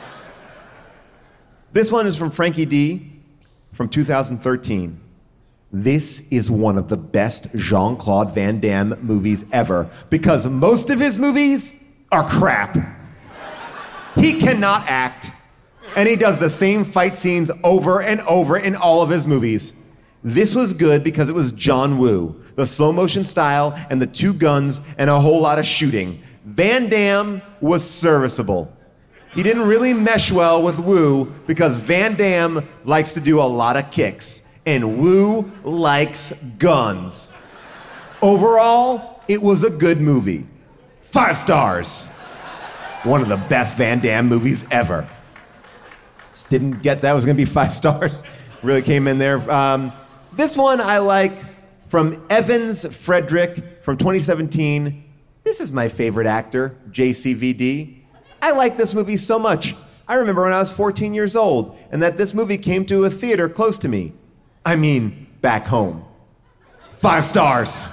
This one is from Frankie D from two thousand thirteen. This is one of the best Jean-Claude Van Damme movies ever because most of his movies are crap. He cannot act, and he does the same fight scenes over and over in all of his movies. This was good because it was John Woo, the slow motion style and the two guns and a whole lot of shooting. Van Damme was serviceable. He didn't really mesh well with Woo because Van Damme likes to do a lot of kicks, and Woo likes guns. Overall, it was a good movie. Five stars. One of the best Van Damme movies ever. Just didn't get that was going to be five stars. Really came in there. Um, this one I like from Evans Frederick from twenty seventeen. This is my favorite actor, J C V D. I like this movie so much. I remember when I was fourteen years old and that this movie came to a theater close to me. I mean, back home. Five stars.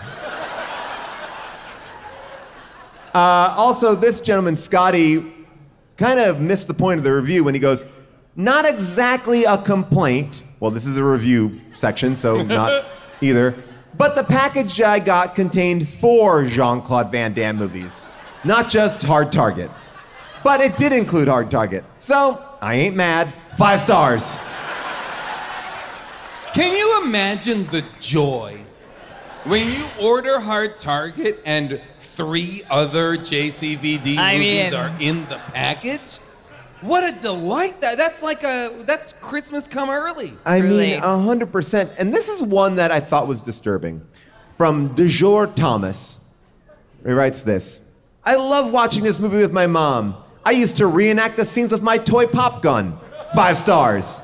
Uh, also, this gentleman, Scotty, kind of missed the point of the review when he goes, not exactly a complaint. Well, this is a review section, so not either. But the package I got contained four Jean-Claude Van Damme movies, not just Hard Target. But it did include Hard Target. So, I ain't mad. Five stars. Can you imagine the joy when you order Hard Target and three other J C V D I movies mean- are in the package? What a delight! That that's like a that's Christmas come early. I mean, one hundred percent. And this is one that I thought was disturbing. From DeJour Thomas. He writes this. I love watching this movie with my mom. I used to reenact the scenes with my toy pop gun. Five stars.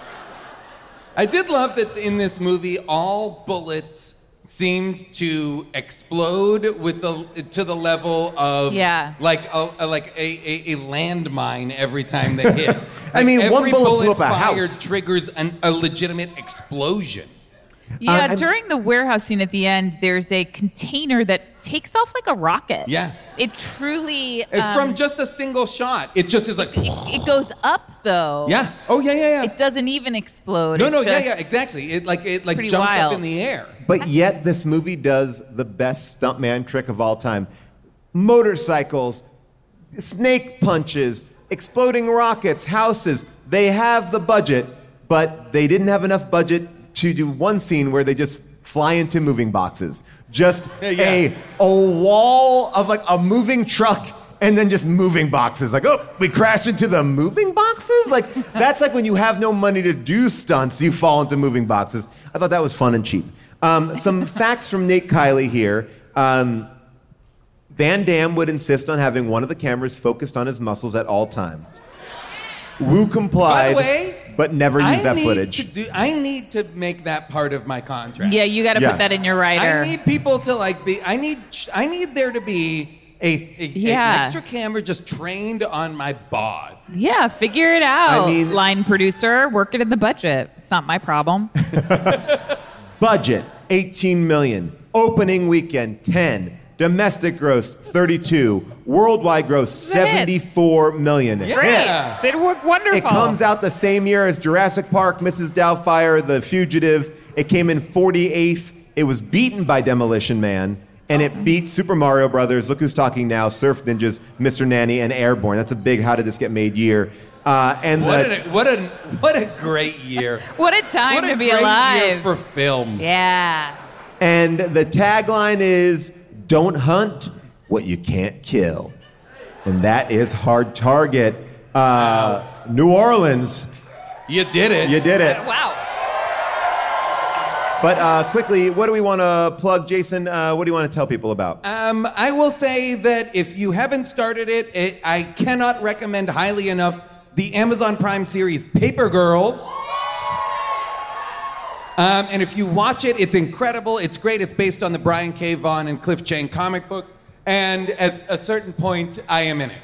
I did love that in this movie, all bullets seemed to explode with the to the level of Yeah. like a, a- like a, a, a landmine every time they hit. I mean, Like, one every bullet blew up a fired house. triggers an, a legitimate explosion. Yeah, Uh, I'm- during the warehouse scene at the end, there's a container that takes off like a rocket. Yeah. It truly. And um, from just a single shot, it just is like. It goes up though. Yeah. Oh yeah, yeah, yeah. It doesn't even explode. No, It no, yeah, just- yeah, exactly. It like it like pretty jumps wild. up in the air. But yet, this movie does the best stuntman trick of all time. Motorcycles, snake punches, exploding rockets, houses. They have the budget, but they didn't have enough budget to do one scene where they just fly into moving boxes. Just Yeah, yeah. a, a wall of like a moving truck and then just moving boxes. Like, oh, we crashed into the moving boxes? Like, that's like when you have no money to do stunts, you fall into moving boxes. I thought that was fun and cheap. Um, some facts from Nate Kiley here. Um, Van Damme would insist on having one of the cameras focused on his muscles at all times. Wu complied, By the way, but never used I that need footage. to do- I need to make that part of my contract. Yeah, you got to Yeah. put that in your writer. I need people to like be. I need. I need there to be a, a Yeah. an extra camera just trained on my bod. Yeah, figure it out. I mean- line producer, work it in the budget. It's not my problem. Budget, eighteen million. Opening weekend, ten. Domestic gross, thirty-two. Worldwide gross, a hit. seventy-four million. Yeah. It worked wonderful. It comes out the same year as Jurassic Park, Missus Doubtfire, The Fugitive. It came in forty-eighth. It was beaten by Demolition Man, and it beat Super Mario Brothers, Look Who's Talking Now, Surf Ninjas, Mister Nanny, and Airborne. That's a big How Did This Get Made year. Uh, and What the, a what a what a great year. What a time What a to be great alive. year for film. Yeah. and the tagline is, don't hunt what you can't kill. And that is Hard Target. Uh, New Orleans, You did it. you did it. Wow. But uh, quickly, what do we want to plug, Jason? Uh, what do you want to tell people about? Um, I will say that if you haven't started it, it, I cannot recommend highly enough the Amazon Prime series Paper Girls. Um, and if you watch it, it's incredible. It's great. It's based on the Brian K. Vaughan and Cliff Chang comic book. And at a certain point, I am in it.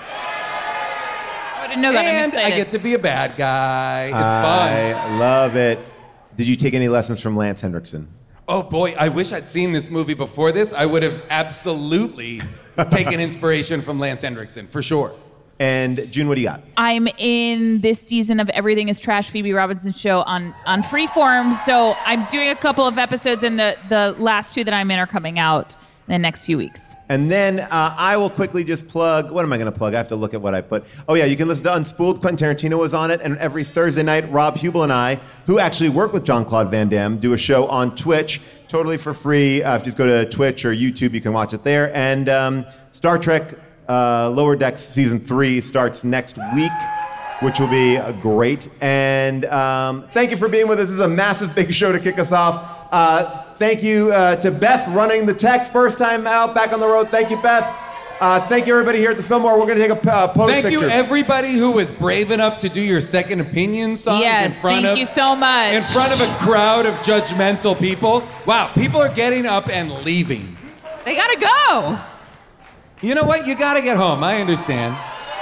I didn't know that. I'm And I excited. get to be a bad guy. It's I fun. love it. Did you take any lessons from Lance Henriksen? Oh boy, I wish I'd seen this movie before this. I would have absolutely taken inspiration from Lance Henriksen, for sure. And June, what do you got? I'm in this season of Everything is Trash, Phoebe Robinson show on, on Freeform. So I'm doing a couple of episodes, and the, the last two that I'm in are coming out in the next few weeks. And then uh, I will quickly just plug, what am I going to plug? I have to look at what I put. Oh, yeah, you can listen to Unspooled. Quentin Tarantino was on it. And every Thursday night, Rob Hubel and I, who actually work with Jean-Claude Van Damme, do a show on Twitch, totally for free. Uh, if you just go to Twitch or YouTube, you can watch it there. And um, Star Trek uh, Lower Decks Season three starts next week, which will be uh, great. And um, thank you for being with us. This is a massive, big show to kick us off. Uh, thank you uh, to Beth running the tech. First time out, back on the road. Thank you, Beth. Uh, thank you, everybody here at the Fillmore. We're going to take a uh, post Thank pictures. you, everybody who was brave enough to do your second opinion song Yes, in front thank of you so much. in front of a crowd of judgmental people. Wow, people are getting up and leaving. They gotta go. You know what? You got to get home. I understand.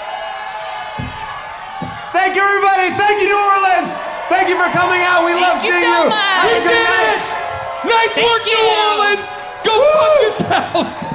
Thank you, everybody. Thank you, New Orleans. Thank you for coming out. We Thank love you seeing so you. much. Have a We good did night. it! Nice Thank work, you. New Orleans! Go fuck yourselves!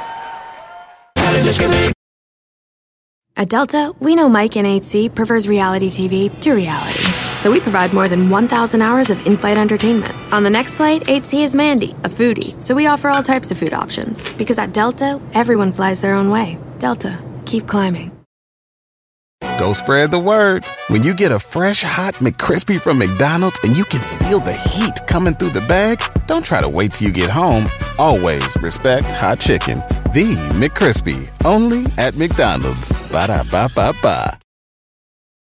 At Delta, we know Mike in eight C prefers reality T V to reality. So we provide more than one thousand hours of in-flight entertainment. On the next flight, eight C is Mandy, a foodie. So we offer all types of food options. Because at Delta, everyone flies their own way. Delta, keep climbing. Go spread the word. When you get a fresh, hot McCrispy from McDonald's and you can feel the heat coming through the bag, don't try to wait till you get home. Always respect hot chicken. The McCrispy, only at McDonald's. Ba-da-ba-ba-ba.